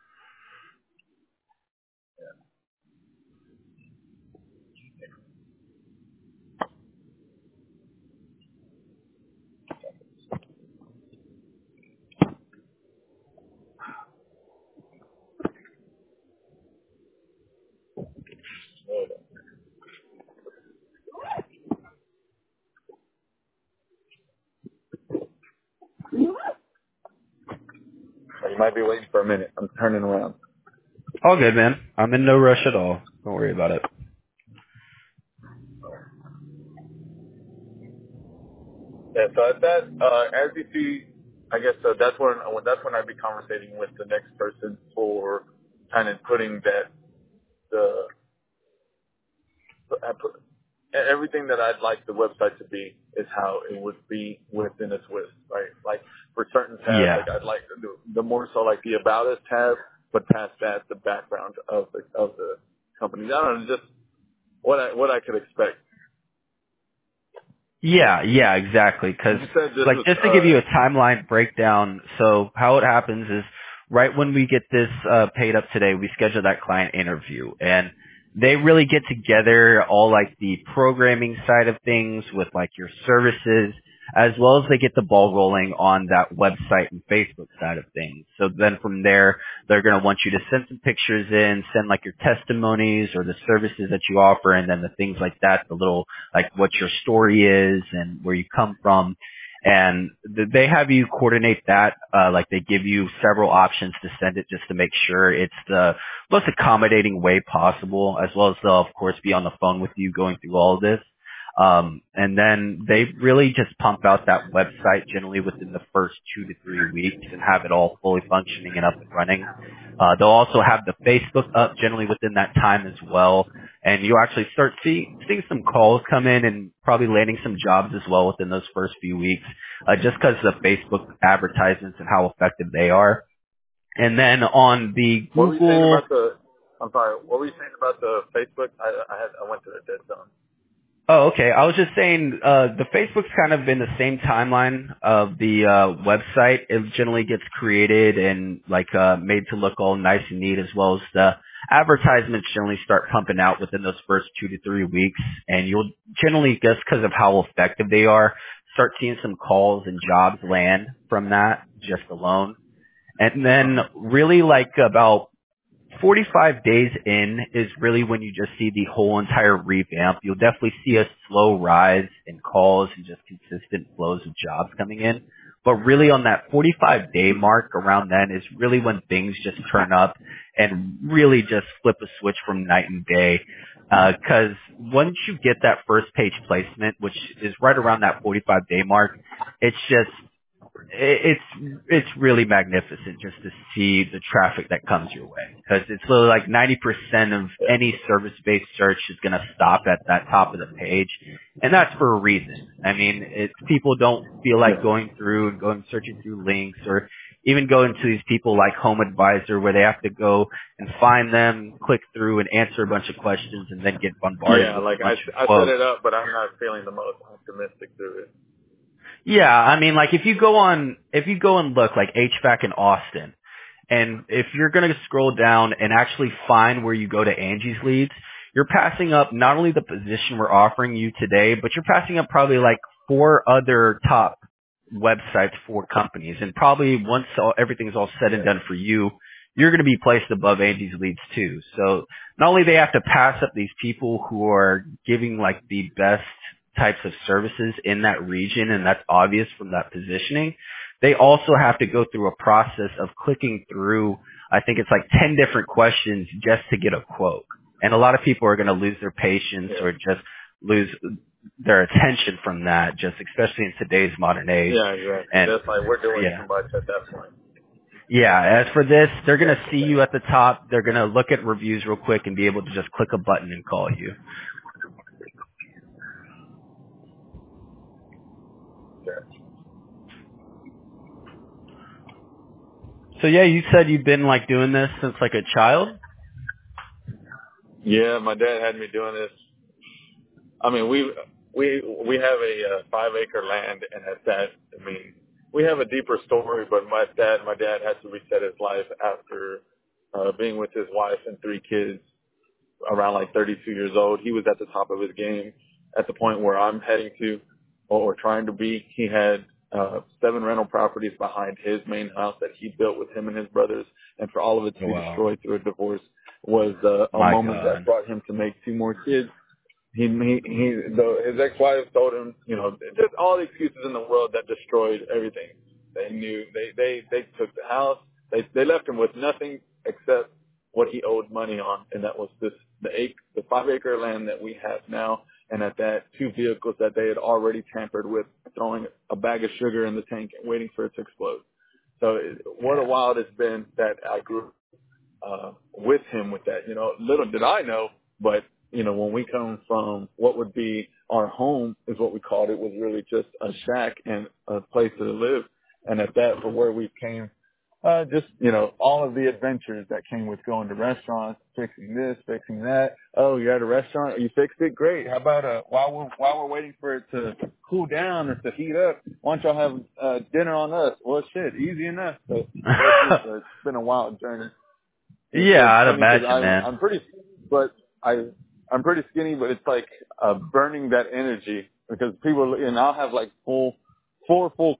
[SPEAKER 1] So you might be waiting for a minute. I'm turning around.
[SPEAKER 3] All good, man. I'm in no rush at all. Don't worry about it.
[SPEAKER 1] Yeah, so at that, as you see, I guess that's when I'd be conversating with the next person for kind of putting everything that I'd like the website to be is how it would be within a twist, right? Like for certain tabs,
[SPEAKER 3] Yeah.
[SPEAKER 1] like I'd like to do the more so like the About Us tab, but past that, the background of the company. I don't know, just what I could expect.
[SPEAKER 3] Yeah, exactly. Because,
[SPEAKER 1] You said this
[SPEAKER 3] like,
[SPEAKER 1] was,
[SPEAKER 3] just to give you a timeline breakdown, so how it happens is right when we get this paid up today, we schedule that client interview, and they really get together all like the programming side of things with like your services, as well as they get the ball rolling on that website and Facebook side of things. So then from there, they're going to want you to send some pictures in, send like your testimonies or the services that you offer, and then the things like that, the little like what your story is and where you come from. And they have you coordinate that, like they give you several options to send it just to make sure it's the most accommodating way possible, as well as they'll of course be on the phone with you going through all of this. And then they really just pump out that website generally within the first 2 to 3 weeks and have it all fully functioning and up and running. They'll also have the Facebook up generally within that time as well. And you actually start seeing some calls come in and probably landing some jobs as well within those first few weeks, just because of the Facebook advertisements and how effective they are. And then on the
[SPEAKER 1] What were you saying
[SPEAKER 3] Google,
[SPEAKER 1] about the? I'm sorry. What were you saying about the Facebook? I went to the dead zone.
[SPEAKER 3] oh, okay. I was just saying, the Facebook's kind of in the same timeline of the website. It generally gets created and made to look all nice and neat, as well as the advertisements generally start pumping out within those first 2 to 3 weeks. And you'll generally, just because of how effective they are, start seeing some calls and jobs land from that just alone. And then really about 45 days in is really when you just see the whole entire revamp. You'll definitely see a slow rise in calls and just consistent flows of jobs coming in. But really on that 45 day mark around then is really when things just turn up and really just flip a switch from night and day. Cause once you get that first page placement, which is right around that 45 day mark, it's just it's really magnificent just to see the traffic that comes your way, because it's literally like 90% of any service-based search is going to stop at that top of the page, and that's for a reason. I mean, people don't feel like going through and searching through links, or even going to these people like Home Advisor where they have to go and find them, click through and answer a bunch of questions, and then get bombarded with a bunch of
[SPEAKER 1] I
[SPEAKER 3] quotes.
[SPEAKER 1] set it up, but I'm not feeling the most optimistic through it.
[SPEAKER 3] Yeah, I mean, if you go and look like HVAC in Austin, and if you're going to scroll down and actually find where you go to Angie's Leads, you're passing up not only the position we're offering you today, but you're passing up probably 4 other top websites for companies. And probably once everything's all said and done for you, you're going to be placed above Angie's Leads too. So not only they have to pass up these people who are giving the best types of services in that region, and that's obvious from that positioning, they also have to go through a process of clicking through, I think it's 10 different questions just to get a quote. And a lot of people are going to lose their patience or just lose their attention from that, just especially in today's modern age.
[SPEAKER 1] Yeah, exactly.
[SPEAKER 3] And
[SPEAKER 1] That's we're doing too much at that point.
[SPEAKER 3] yeah, as for this, they're going to see you at the top. They're going to look at reviews real quick and be able to just click a button and call you. So yeah, you said you've been doing this since a child?
[SPEAKER 1] Yeah, my dad had me doing this. I mean, we have a 5-acre land, and at that, I mean, we have a deeper story. But my dad had to reset his life after being with his wife and 3 kids around 32 years old. He was at the top of his game at the point where I'm heading to or trying to be. He had 7 rental properties behind his main house that he built with him and his brothers, and for all of it to be destroyed through a divorce was a moment that brought him to make 2 more kids. His ex-wife told him, just all the excuses in the world that destroyed everything. They knew they took the house. They left him with nothing except what he owed money on, and that was the 5-acre land that we have now, and at that 2 vehicles that they had already tampered with, throwing a bag of sugar in the tank and waiting for it to explode. So what a wild it's been that I grew with him with that. Little did I know, but when we come from what would be our home is what we called it, was really just a shack and a place to live. And at that, for where we came, all of the adventures that came with going to restaurants, fixing this, fixing that. Oh, you're at a restaurant? You fixed it? Great. How about while we're waiting for it to cool down or to heat up, why don't y'all have dinner on us? Well, shit, easy enough. So it's been a wild journey.
[SPEAKER 3] Yeah, I'd imagine, man.
[SPEAKER 1] I'm pretty skinny, but it's burning that energy, because people, I'll have four full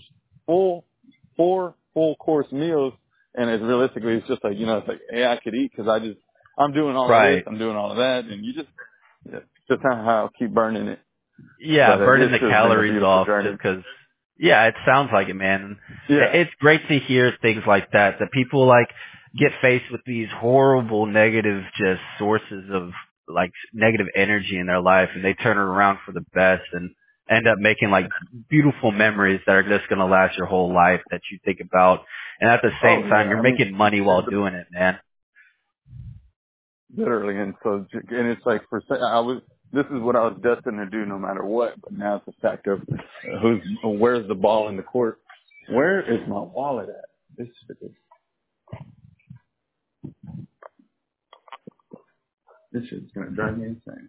[SPEAKER 1] course meals, and it's realistically, it's just hey, I could eat because I'm doing all of this, I'm doing all of that, and just how I'll keep burning it.
[SPEAKER 3] Yeah, burning the calories off, just because. Yeah, it sounds like it, man. Yeah. It's great to hear things like that people get faced with these horrible negative just sources of negative energy in their life, and they turn it around for the best and end up making beautiful memories that are just going to last your whole life that you think about. And at the same time, you're making money while doing it, man.
[SPEAKER 1] Literally. And it's this is what I was destined to do no matter what. But now it's a fact of where's the ball in the court? Where is my wallet at? This is This shit's gonna drive me insane.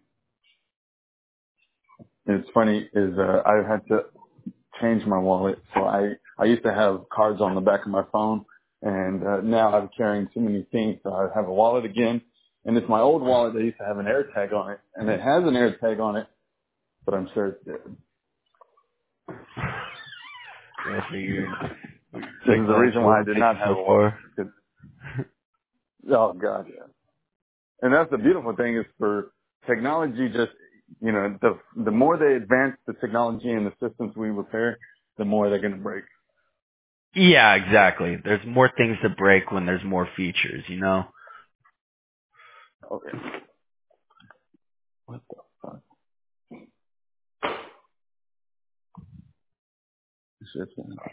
[SPEAKER 1] And it's funny is I had to change my wallet. So I used to have cards on the back of my phone, and now I'm carrying too many things. So I have a wallet again, and it's my old wallet that used to have an AirTag on it, and it has an AirTag on it, but I'm sure it's dead.
[SPEAKER 3] Go figure.
[SPEAKER 1] This is the reason why I did not have
[SPEAKER 3] so
[SPEAKER 1] a wallet.
[SPEAKER 3] far.
[SPEAKER 1] 'Cause- Oh God, yeah. And that's the beautiful thing is for technology. Just the more they advance the technology and the systems we repair, the more they're gonna break.
[SPEAKER 3] Yeah, exactly. There's more things to break when there's more features, you know?
[SPEAKER 1] Okay. What the fuck? Shit's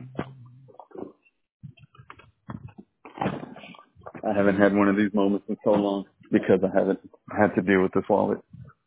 [SPEAKER 1] I haven't had one of these moments in so long because I haven't had to deal with this wallet.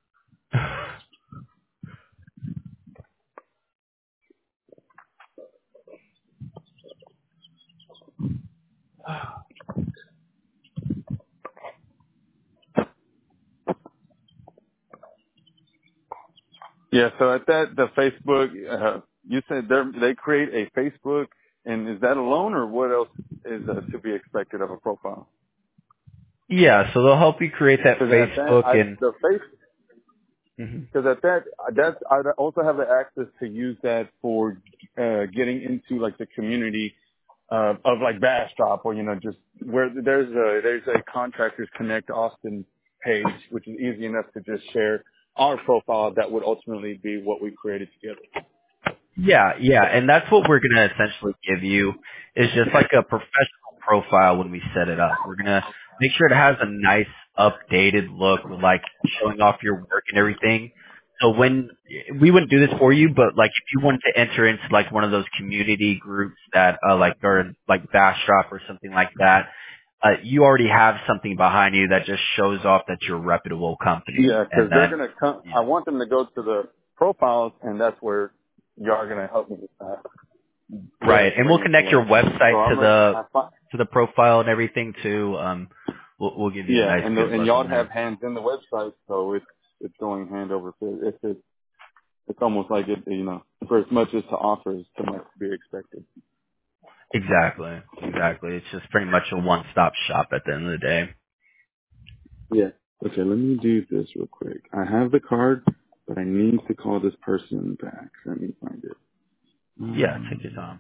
[SPEAKER 1] Yeah, so at that, the Facebook, you said they create a Facebook, and is that alone, or what else is to be expected of a profile?
[SPEAKER 3] Yeah, so they'll help you create that
[SPEAKER 1] Because at that,
[SPEAKER 3] Facebook and
[SPEAKER 1] the face,
[SPEAKER 3] Mhm.
[SPEAKER 1] because at that's I also have the access to use that for getting into like the community of like Bastrop, or just where there's a Contractors Connect Austin page, which is easy enough to just share our profile that would ultimately be what we created together.
[SPEAKER 3] yeah, and that's what we're gonna essentially give you is just like a professional profile when we set it up. We're gonna make sure it has a nice updated look with like showing off your work and everything. So when we wouldn't do this for you, but like if you wanted to enter into like one of those community groups that like are like Bastrop or something like that, you already have something behind you that just shows off that you're a reputable company.
[SPEAKER 1] Yeah, because
[SPEAKER 3] And
[SPEAKER 1] they're
[SPEAKER 3] then
[SPEAKER 1] gonna come. I want them to go to the profiles, and that's where you are gonna help me with that.
[SPEAKER 3] right, and we'll
[SPEAKER 1] Bring us
[SPEAKER 3] connect your
[SPEAKER 1] along. So
[SPEAKER 3] website
[SPEAKER 1] I'm
[SPEAKER 3] to
[SPEAKER 1] gonna.
[SPEAKER 3] the profile and everything too. We'll give you a
[SPEAKER 1] Yeah,
[SPEAKER 3] nice good
[SPEAKER 1] and
[SPEAKER 3] look
[SPEAKER 1] y'all
[SPEAKER 3] on
[SPEAKER 1] have
[SPEAKER 3] there.
[SPEAKER 1] hands in the website, so it's going hand over fist. It's almost like it, for as much as to offer, as to much to be expected.
[SPEAKER 3] Exactly. It's just pretty much a one-stop shop at the end of the day.
[SPEAKER 1] Yeah. Okay, let me do this real quick. I have the card, but I need to call this person back. Let me find it.
[SPEAKER 3] Yeah, take your time.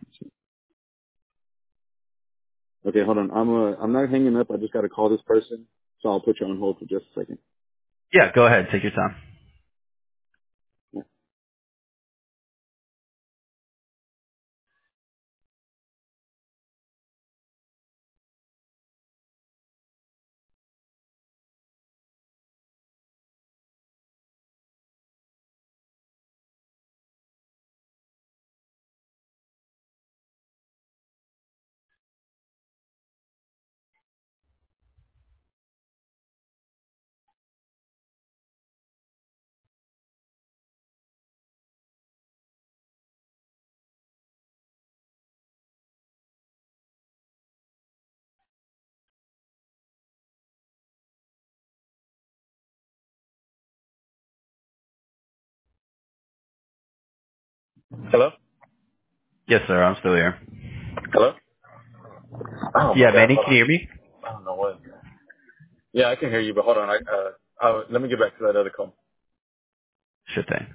[SPEAKER 1] Okay, hold on. I'm not hanging up. I just got to call this person, so I'll put you on hold for just a second.
[SPEAKER 3] Yeah, go ahead, take your time.
[SPEAKER 1] Yeah. Hello?
[SPEAKER 3] Yes, sir, I'm still here.
[SPEAKER 1] Hello? Oh my
[SPEAKER 3] Yeah,
[SPEAKER 1] God,
[SPEAKER 3] Manny,
[SPEAKER 1] hold
[SPEAKER 3] can you
[SPEAKER 1] on.
[SPEAKER 3] hear me?
[SPEAKER 1] I don't know what. Yeah, I can hear you, but hold on. Let me get back to that other call.
[SPEAKER 3] Sure thing.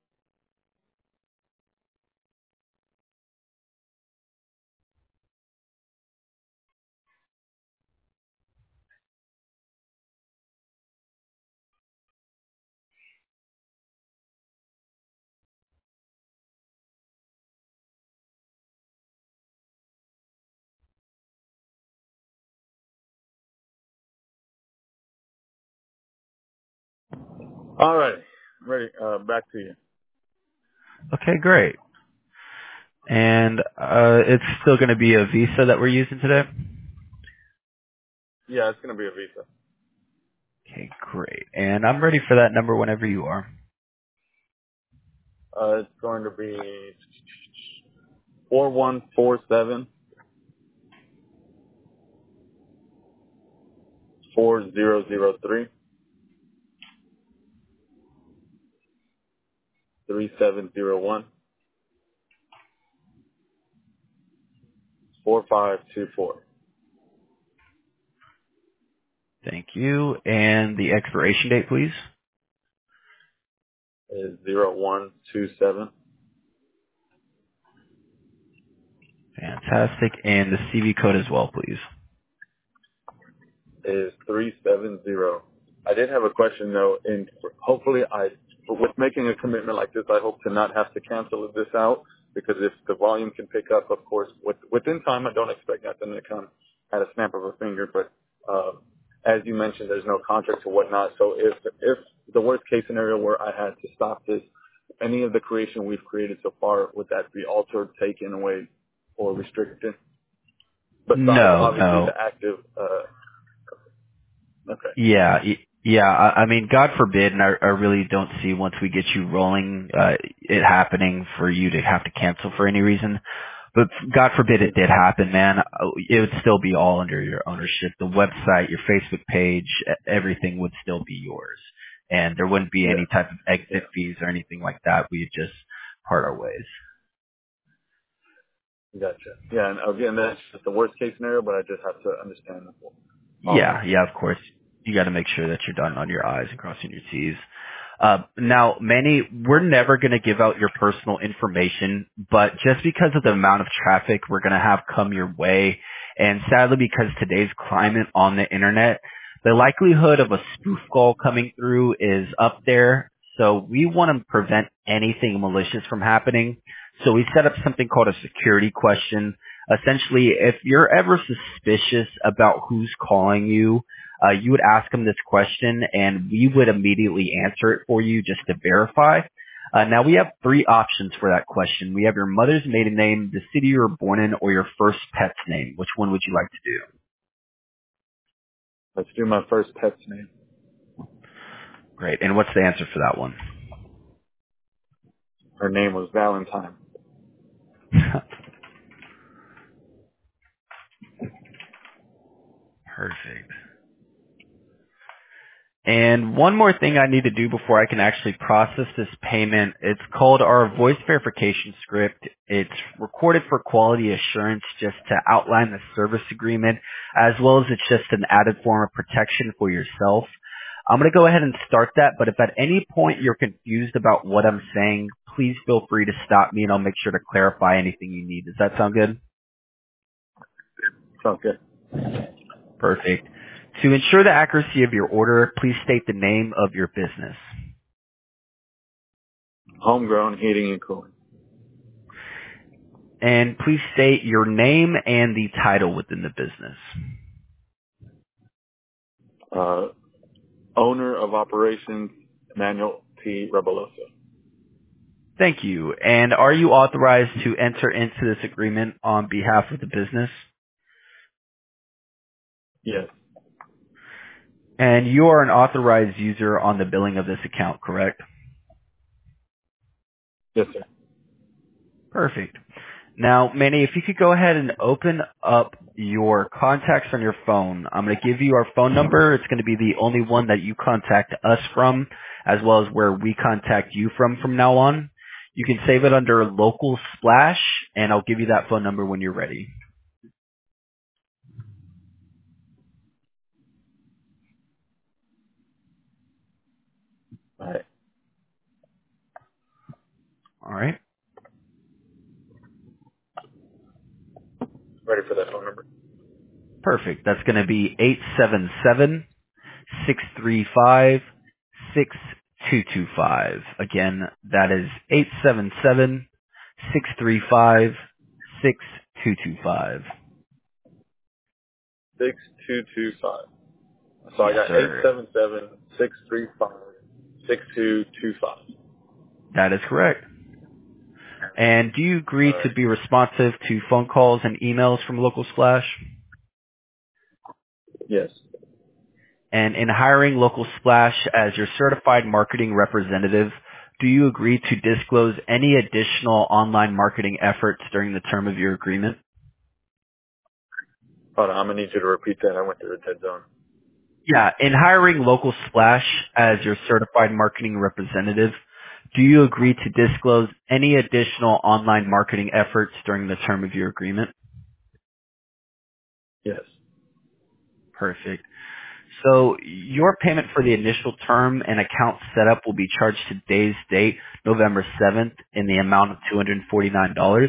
[SPEAKER 1] All right, ready. Back to you.
[SPEAKER 3] Okay, great. And it's still going to be a Visa that we're using today?
[SPEAKER 1] Yeah, it's gonna be a Visa.
[SPEAKER 3] Okay, great. And I'm ready for that number whenever you are.
[SPEAKER 1] It's going to be 4147 4003 3701 4524
[SPEAKER 3] Thank you. And the expiration date, please.
[SPEAKER 1] is 0127
[SPEAKER 3] Fantastic. And the CV code as well, please.
[SPEAKER 1] is 370. I did have a question though, and hopefully with making a commitment like this, I hope to not have to cancel this out, because if the volume can pick up, of course, within time, I don't expect nothing to come at a snap of a finger, but, as you mentioned, there's no contract or whatnot. So if the worst case scenario where I had to stop this, any of the creation we've created so far, would that be altered, taken away, or restricted? Besides, obviously,
[SPEAKER 3] No.
[SPEAKER 1] the active, okay.
[SPEAKER 3] Yeah. I mean, God forbid, and I really don't see once we get you rolling, it happening for you to have to cancel for any reason. But God forbid it did happen, man. It would still be all under your ownership. The website, your Facebook page, everything would still be yours. And there wouldn't be any type of exit fees or anything like that. We'd just part our ways.
[SPEAKER 1] Gotcha. Yeah, and again, that's just the worst case scenario, but I just have to understand all that.
[SPEAKER 3] Yeah, of course. You got to make sure that you're dotting on your I's and crossing your T's. Now, Manny, we're never going to give out your personal information, but just because of the amount of traffic we're going to have come your way, and sadly because today's climate on the internet, the likelihood of a spoof call coming through is up there. So we want to prevent anything malicious from happening. So we set up something called a security question. Essentially, if you're ever suspicious about who's calling you, you would ask them this question, and we would immediately answer it for you just to verify. Now, we have three options for that question. We have your mother's maiden name, the city you were born in, or your first pet's name. Which one would you like to do?
[SPEAKER 1] Let's do my first pet's name.
[SPEAKER 3] Great. And what's the answer for that one?
[SPEAKER 1] Her name was Valentine.
[SPEAKER 3] Perfect. And one more thing I need to do before I can actually process this payment. It's called our voice verification script. It's recorded for quality assurance just to outline the service agreement, as well as it's just an added form of protection for yourself. I'm going to go ahead and start that, but if at any point you're confused about what I'm saying, please feel free to stop me and I'll make sure to clarify anything you need. Does that sound good?
[SPEAKER 1] Sounds good.
[SPEAKER 3] Perfect. To ensure the accuracy of your order, please state the name of your business.
[SPEAKER 1] Homegrown Heating and Cooling.
[SPEAKER 3] And please state your name and the title within the business.
[SPEAKER 1] Owner of operations, Manuel T. Rebolosa.
[SPEAKER 3] Thank you. And are you authorized to enter into this agreement on behalf of the business?
[SPEAKER 1] Yes.
[SPEAKER 3] And you are an authorized user on the billing of this account, correct?
[SPEAKER 1] Yes, sir.
[SPEAKER 3] Perfect. Now, Manny, if you could go ahead and open up your contacts on your phone. I'm going to give you our phone number. It's going to be the only one that you contact us from, as well as where we contact you from now on. You can save it under Local Splash, and I'll give you that phone number when you're ready.
[SPEAKER 1] All right.
[SPEAKER 3] All right.
[SPEAKER 1] Ready for that phone number?
[SPEAKER 3] Perfect. That's going to be 877-635-6225. Again, that is 877-635-6225.
[SPEAKER 1] 6225. So I
[SPEAKER 3] Yes,
[SPEAKER 1] got
[SPEAKER 3] sir.
[SPEAKER 1] 877-635-6225.
[SPEAKER 3] That is correct. And do you agree to be responsive to phone calls and emails from Local Splash?
[SPEAKER 1] Yes.
[SPEAKER 3] And in hiring Local Splash as your certified marketing representative, do you agree to disclose any additional online marketing efforts during the term of your agreement?
[SPEAKER 1] Hold on, I'm going to need you to repeat that. I went through a dead zone.
[SPEAKER 3] Yeah, in hiring Local Splash as your certified marketing representative, do you agree to disclose any additional online marketing efforts during the term of your agreement?
[SPEAKER 1] Yes.
[SPEAKER 3] Perfect. So your payment for the initial term and account setup will be charged today's date, November 7th, in the amount of $249.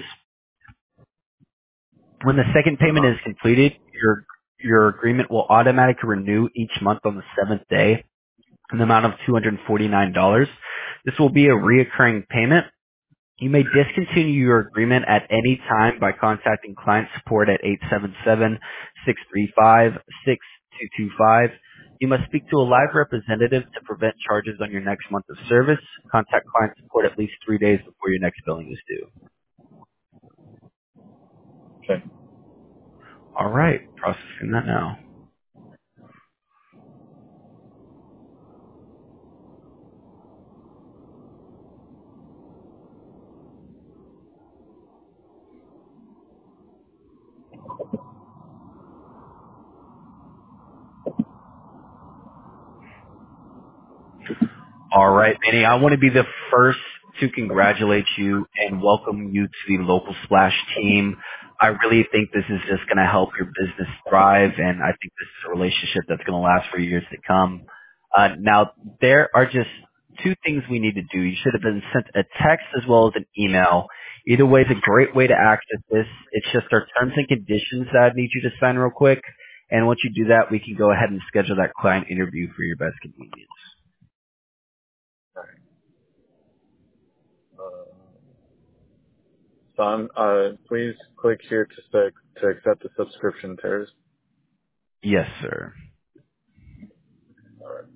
[SPEAKER 3] When the second payment
[SPEAKER 1] Uh-huh.
[SPEAKER 3] is completed, your agreement will automatically renew each month on the seventh day in the amount of $249. This will be a reoccurring payment. You may discontinue your agreement at any time by contacting client support at 877-635-6225. You must speak to a live representative to prevent charges on your next month of service. Contact client support at least 3 days before your next billing is due.
[SPEAKER 1] Okay.
[SPEAKER 3] All right, processing that now. All right, Manny. I want to be the first to congratulate you and welcome you to the Local Splash team. I really think this is just going to help your business thrive, and I think this is a relationship that's going to last for years to come. Now, there are just two things we need to do. You should have been sent a text as well as an email. Either way is a great way to access this. It's just our terms and conditions that I need you to sign real quick. And once you do that, we can go ahead and schedule that client interview for your best convenience.
[SPEAKER 1] All right. So please click here to accept the subscription tiers.
[SPEAKER 3] Yes, sir.
[SPEAKER 1] All right.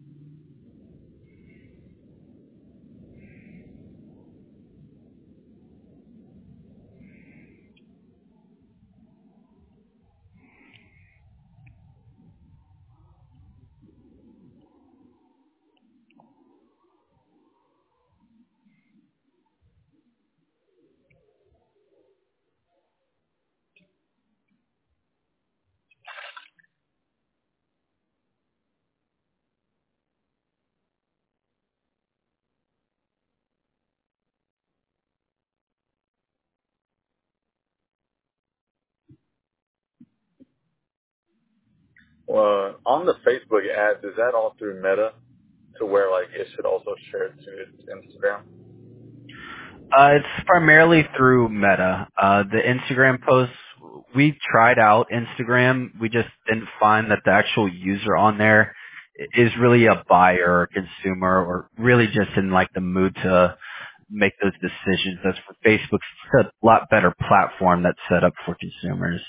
[SPEAKER 1] Well, on the Facebook ads, is that all through Meta to where like it should also share it to its Instagram?
[SPEAKER 3] It's primarily through Meta. The Instagram posts, we tried out Instagram. We just didn't find that the actual user on there is really a buyer or consumer or really just in like the mood to make those decisions. As for Facebook, it's a lot better platform that's set up for consumers.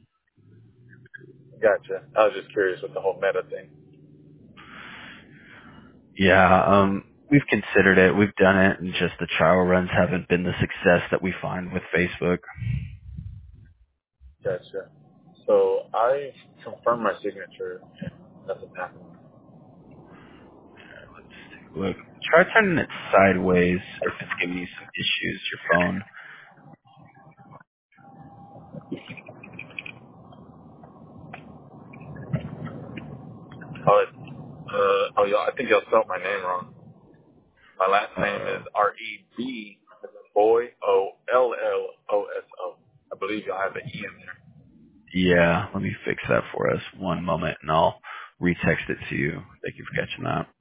[SPEAKER 1] Gotcha. I was just curious with the whole Meta thing.
[SPEAKER 3] Yeah, we've considered it. We've done it, and just the trial runs haven't been the success that we find with Facebook.
[SPEAKER 1] Gotcha. So I confirmed my signature. Nothing happened.
[SPEAKER 3] Look, try turning it sideways if it's giving you some issues, your phone.
[SPEAKER 1] I think y'all spelled my name wrong. My last name is R-E-B, boy, O-L-L-O-S-O. I believe y'all have an E in there.
[SPEAKER 3] Yeah, let me fix that for us. One moment, and I'll retext it to you. Thank you for catching that.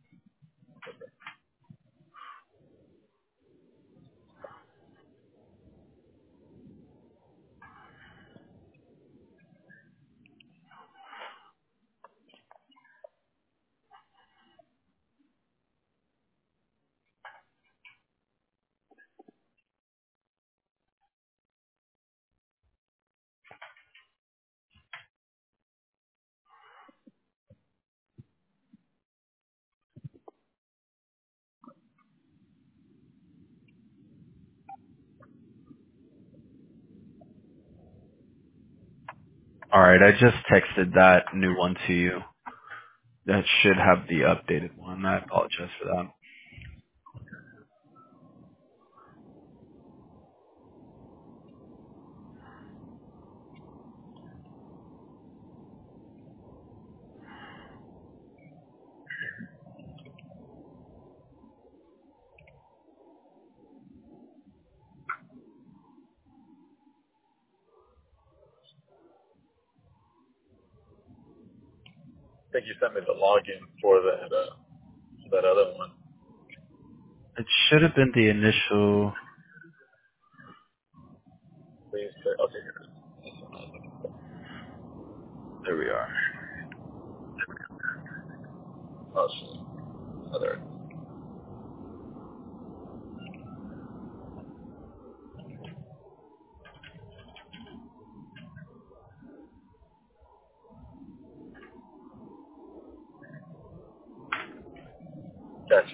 [SPEAKER 3] All right, I just texted that new one to you. That should have the updated one. I apologize for that.
[SPEAKER 1] think you sent me the login for that other one.
[SPEAKER 3] It should have been the initial.
[SPEAKER 1] Please check. Okay, here it is.
[SPEAKER 3] There we are.
[SPEAKER 1] Oh shit. Oh, there it is. Gotcha.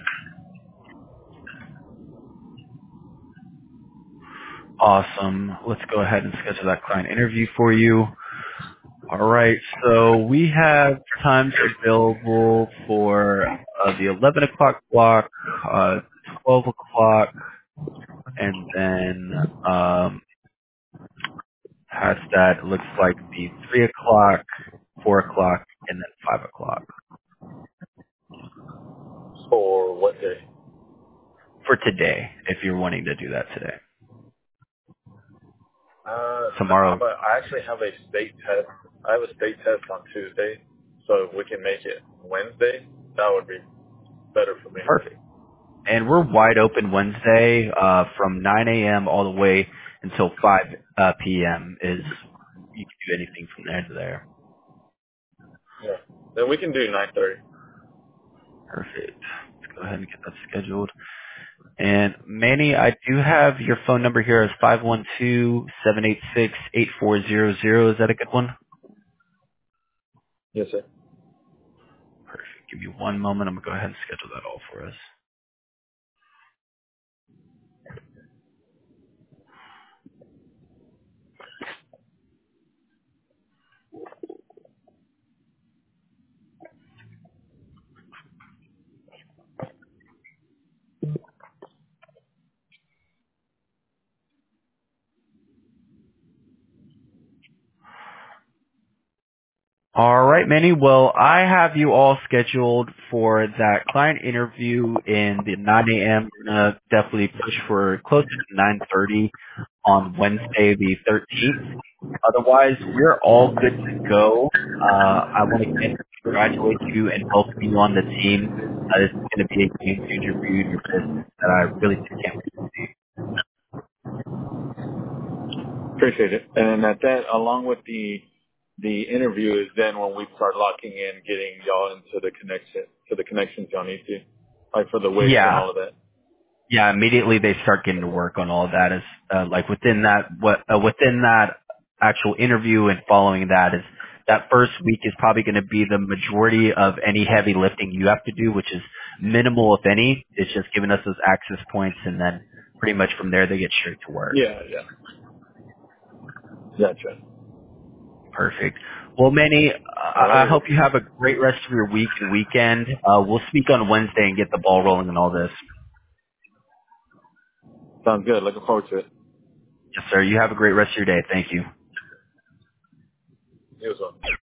[SPEAKER 3] Awesome. Let's go ahead and schedule that client interview for you. All right. So we have times available for the 11 o'clock block, 12 o'clock, and then past that it looks like the 3 o'clock, 4 o'clock, and then 5 o'clock
[SPEAKER 1] For what day?
[SPEAKER 3] for today. If you're wanting to do that today,
[SPEAKER 1] How
[SPEAKER 3] tomorrow.
[SPEAKER 1] about I actually have a state test. I have a state test on Tuesday, so if we can make it Wednesday, that would be better for me.
[SPEAKER 3] Perfect. And we're wide open Wednesday from 9 a.m. all the way until 5 p.m. Is you can do anything from there to there.
[SPEAKER 1] Yeah. Then we can do 9:30.
[SPEAKER 3] Perfect. Let's go ahead and get that scheduled. And Manny, I do have your phone number here as 512-786-8400. Is that a good one?
[SPEAKER 1] Yes, sir.
[SPEAKER 3] Perfect. Give me one moment. I'm going to go ahead and schedule that all for us. All right, Manny. Well, I have you all scheduled for that client interview in the 9 a.m. We're going to definitely push for close to 9:30 on Wednesday the 13th. Otherwise, we're all good to go. I want to again congratulate you and welcome you on the team. This is going to be a game changer for you and your business that I really just can't wait to see.
[SPEAKER 1] Appreciate it. And at that, along with the interview, is then when we start locking in, getting y'all into the connections y'all need to, like for the Wix and
[SPEAKER 3] Yeah,
[SPEAKER 1] all of that.
[SPEAKER 3] yeah. Immediately they start getting to work on all of that. Is like within that actual interview and following that is that first week is probably going to be the majority of any heavy lifting you have to do, which is minimal if any. It's just giving us those access points, and then pretty much from there they get straight to work.
[SPEAKER 1] Yeah, yeah. Gotcha.
[SPEAKER 3] Perfect. Well, Manny,
[SPEAKER 1] All
[SPEAKER 3] I
[SPEAKER 1] right.
[SPEAKER 3] hope you have a great rest of your week and weekend. We'll speak on Wednesday and get the ball rolling and all this.
[SPEAKER 1] Sounds good. Looking forward to it.
[SPEAKER 3] Yes, sir. You have a great rest of your day. Thank you.
[SPEAKER 1] You as well.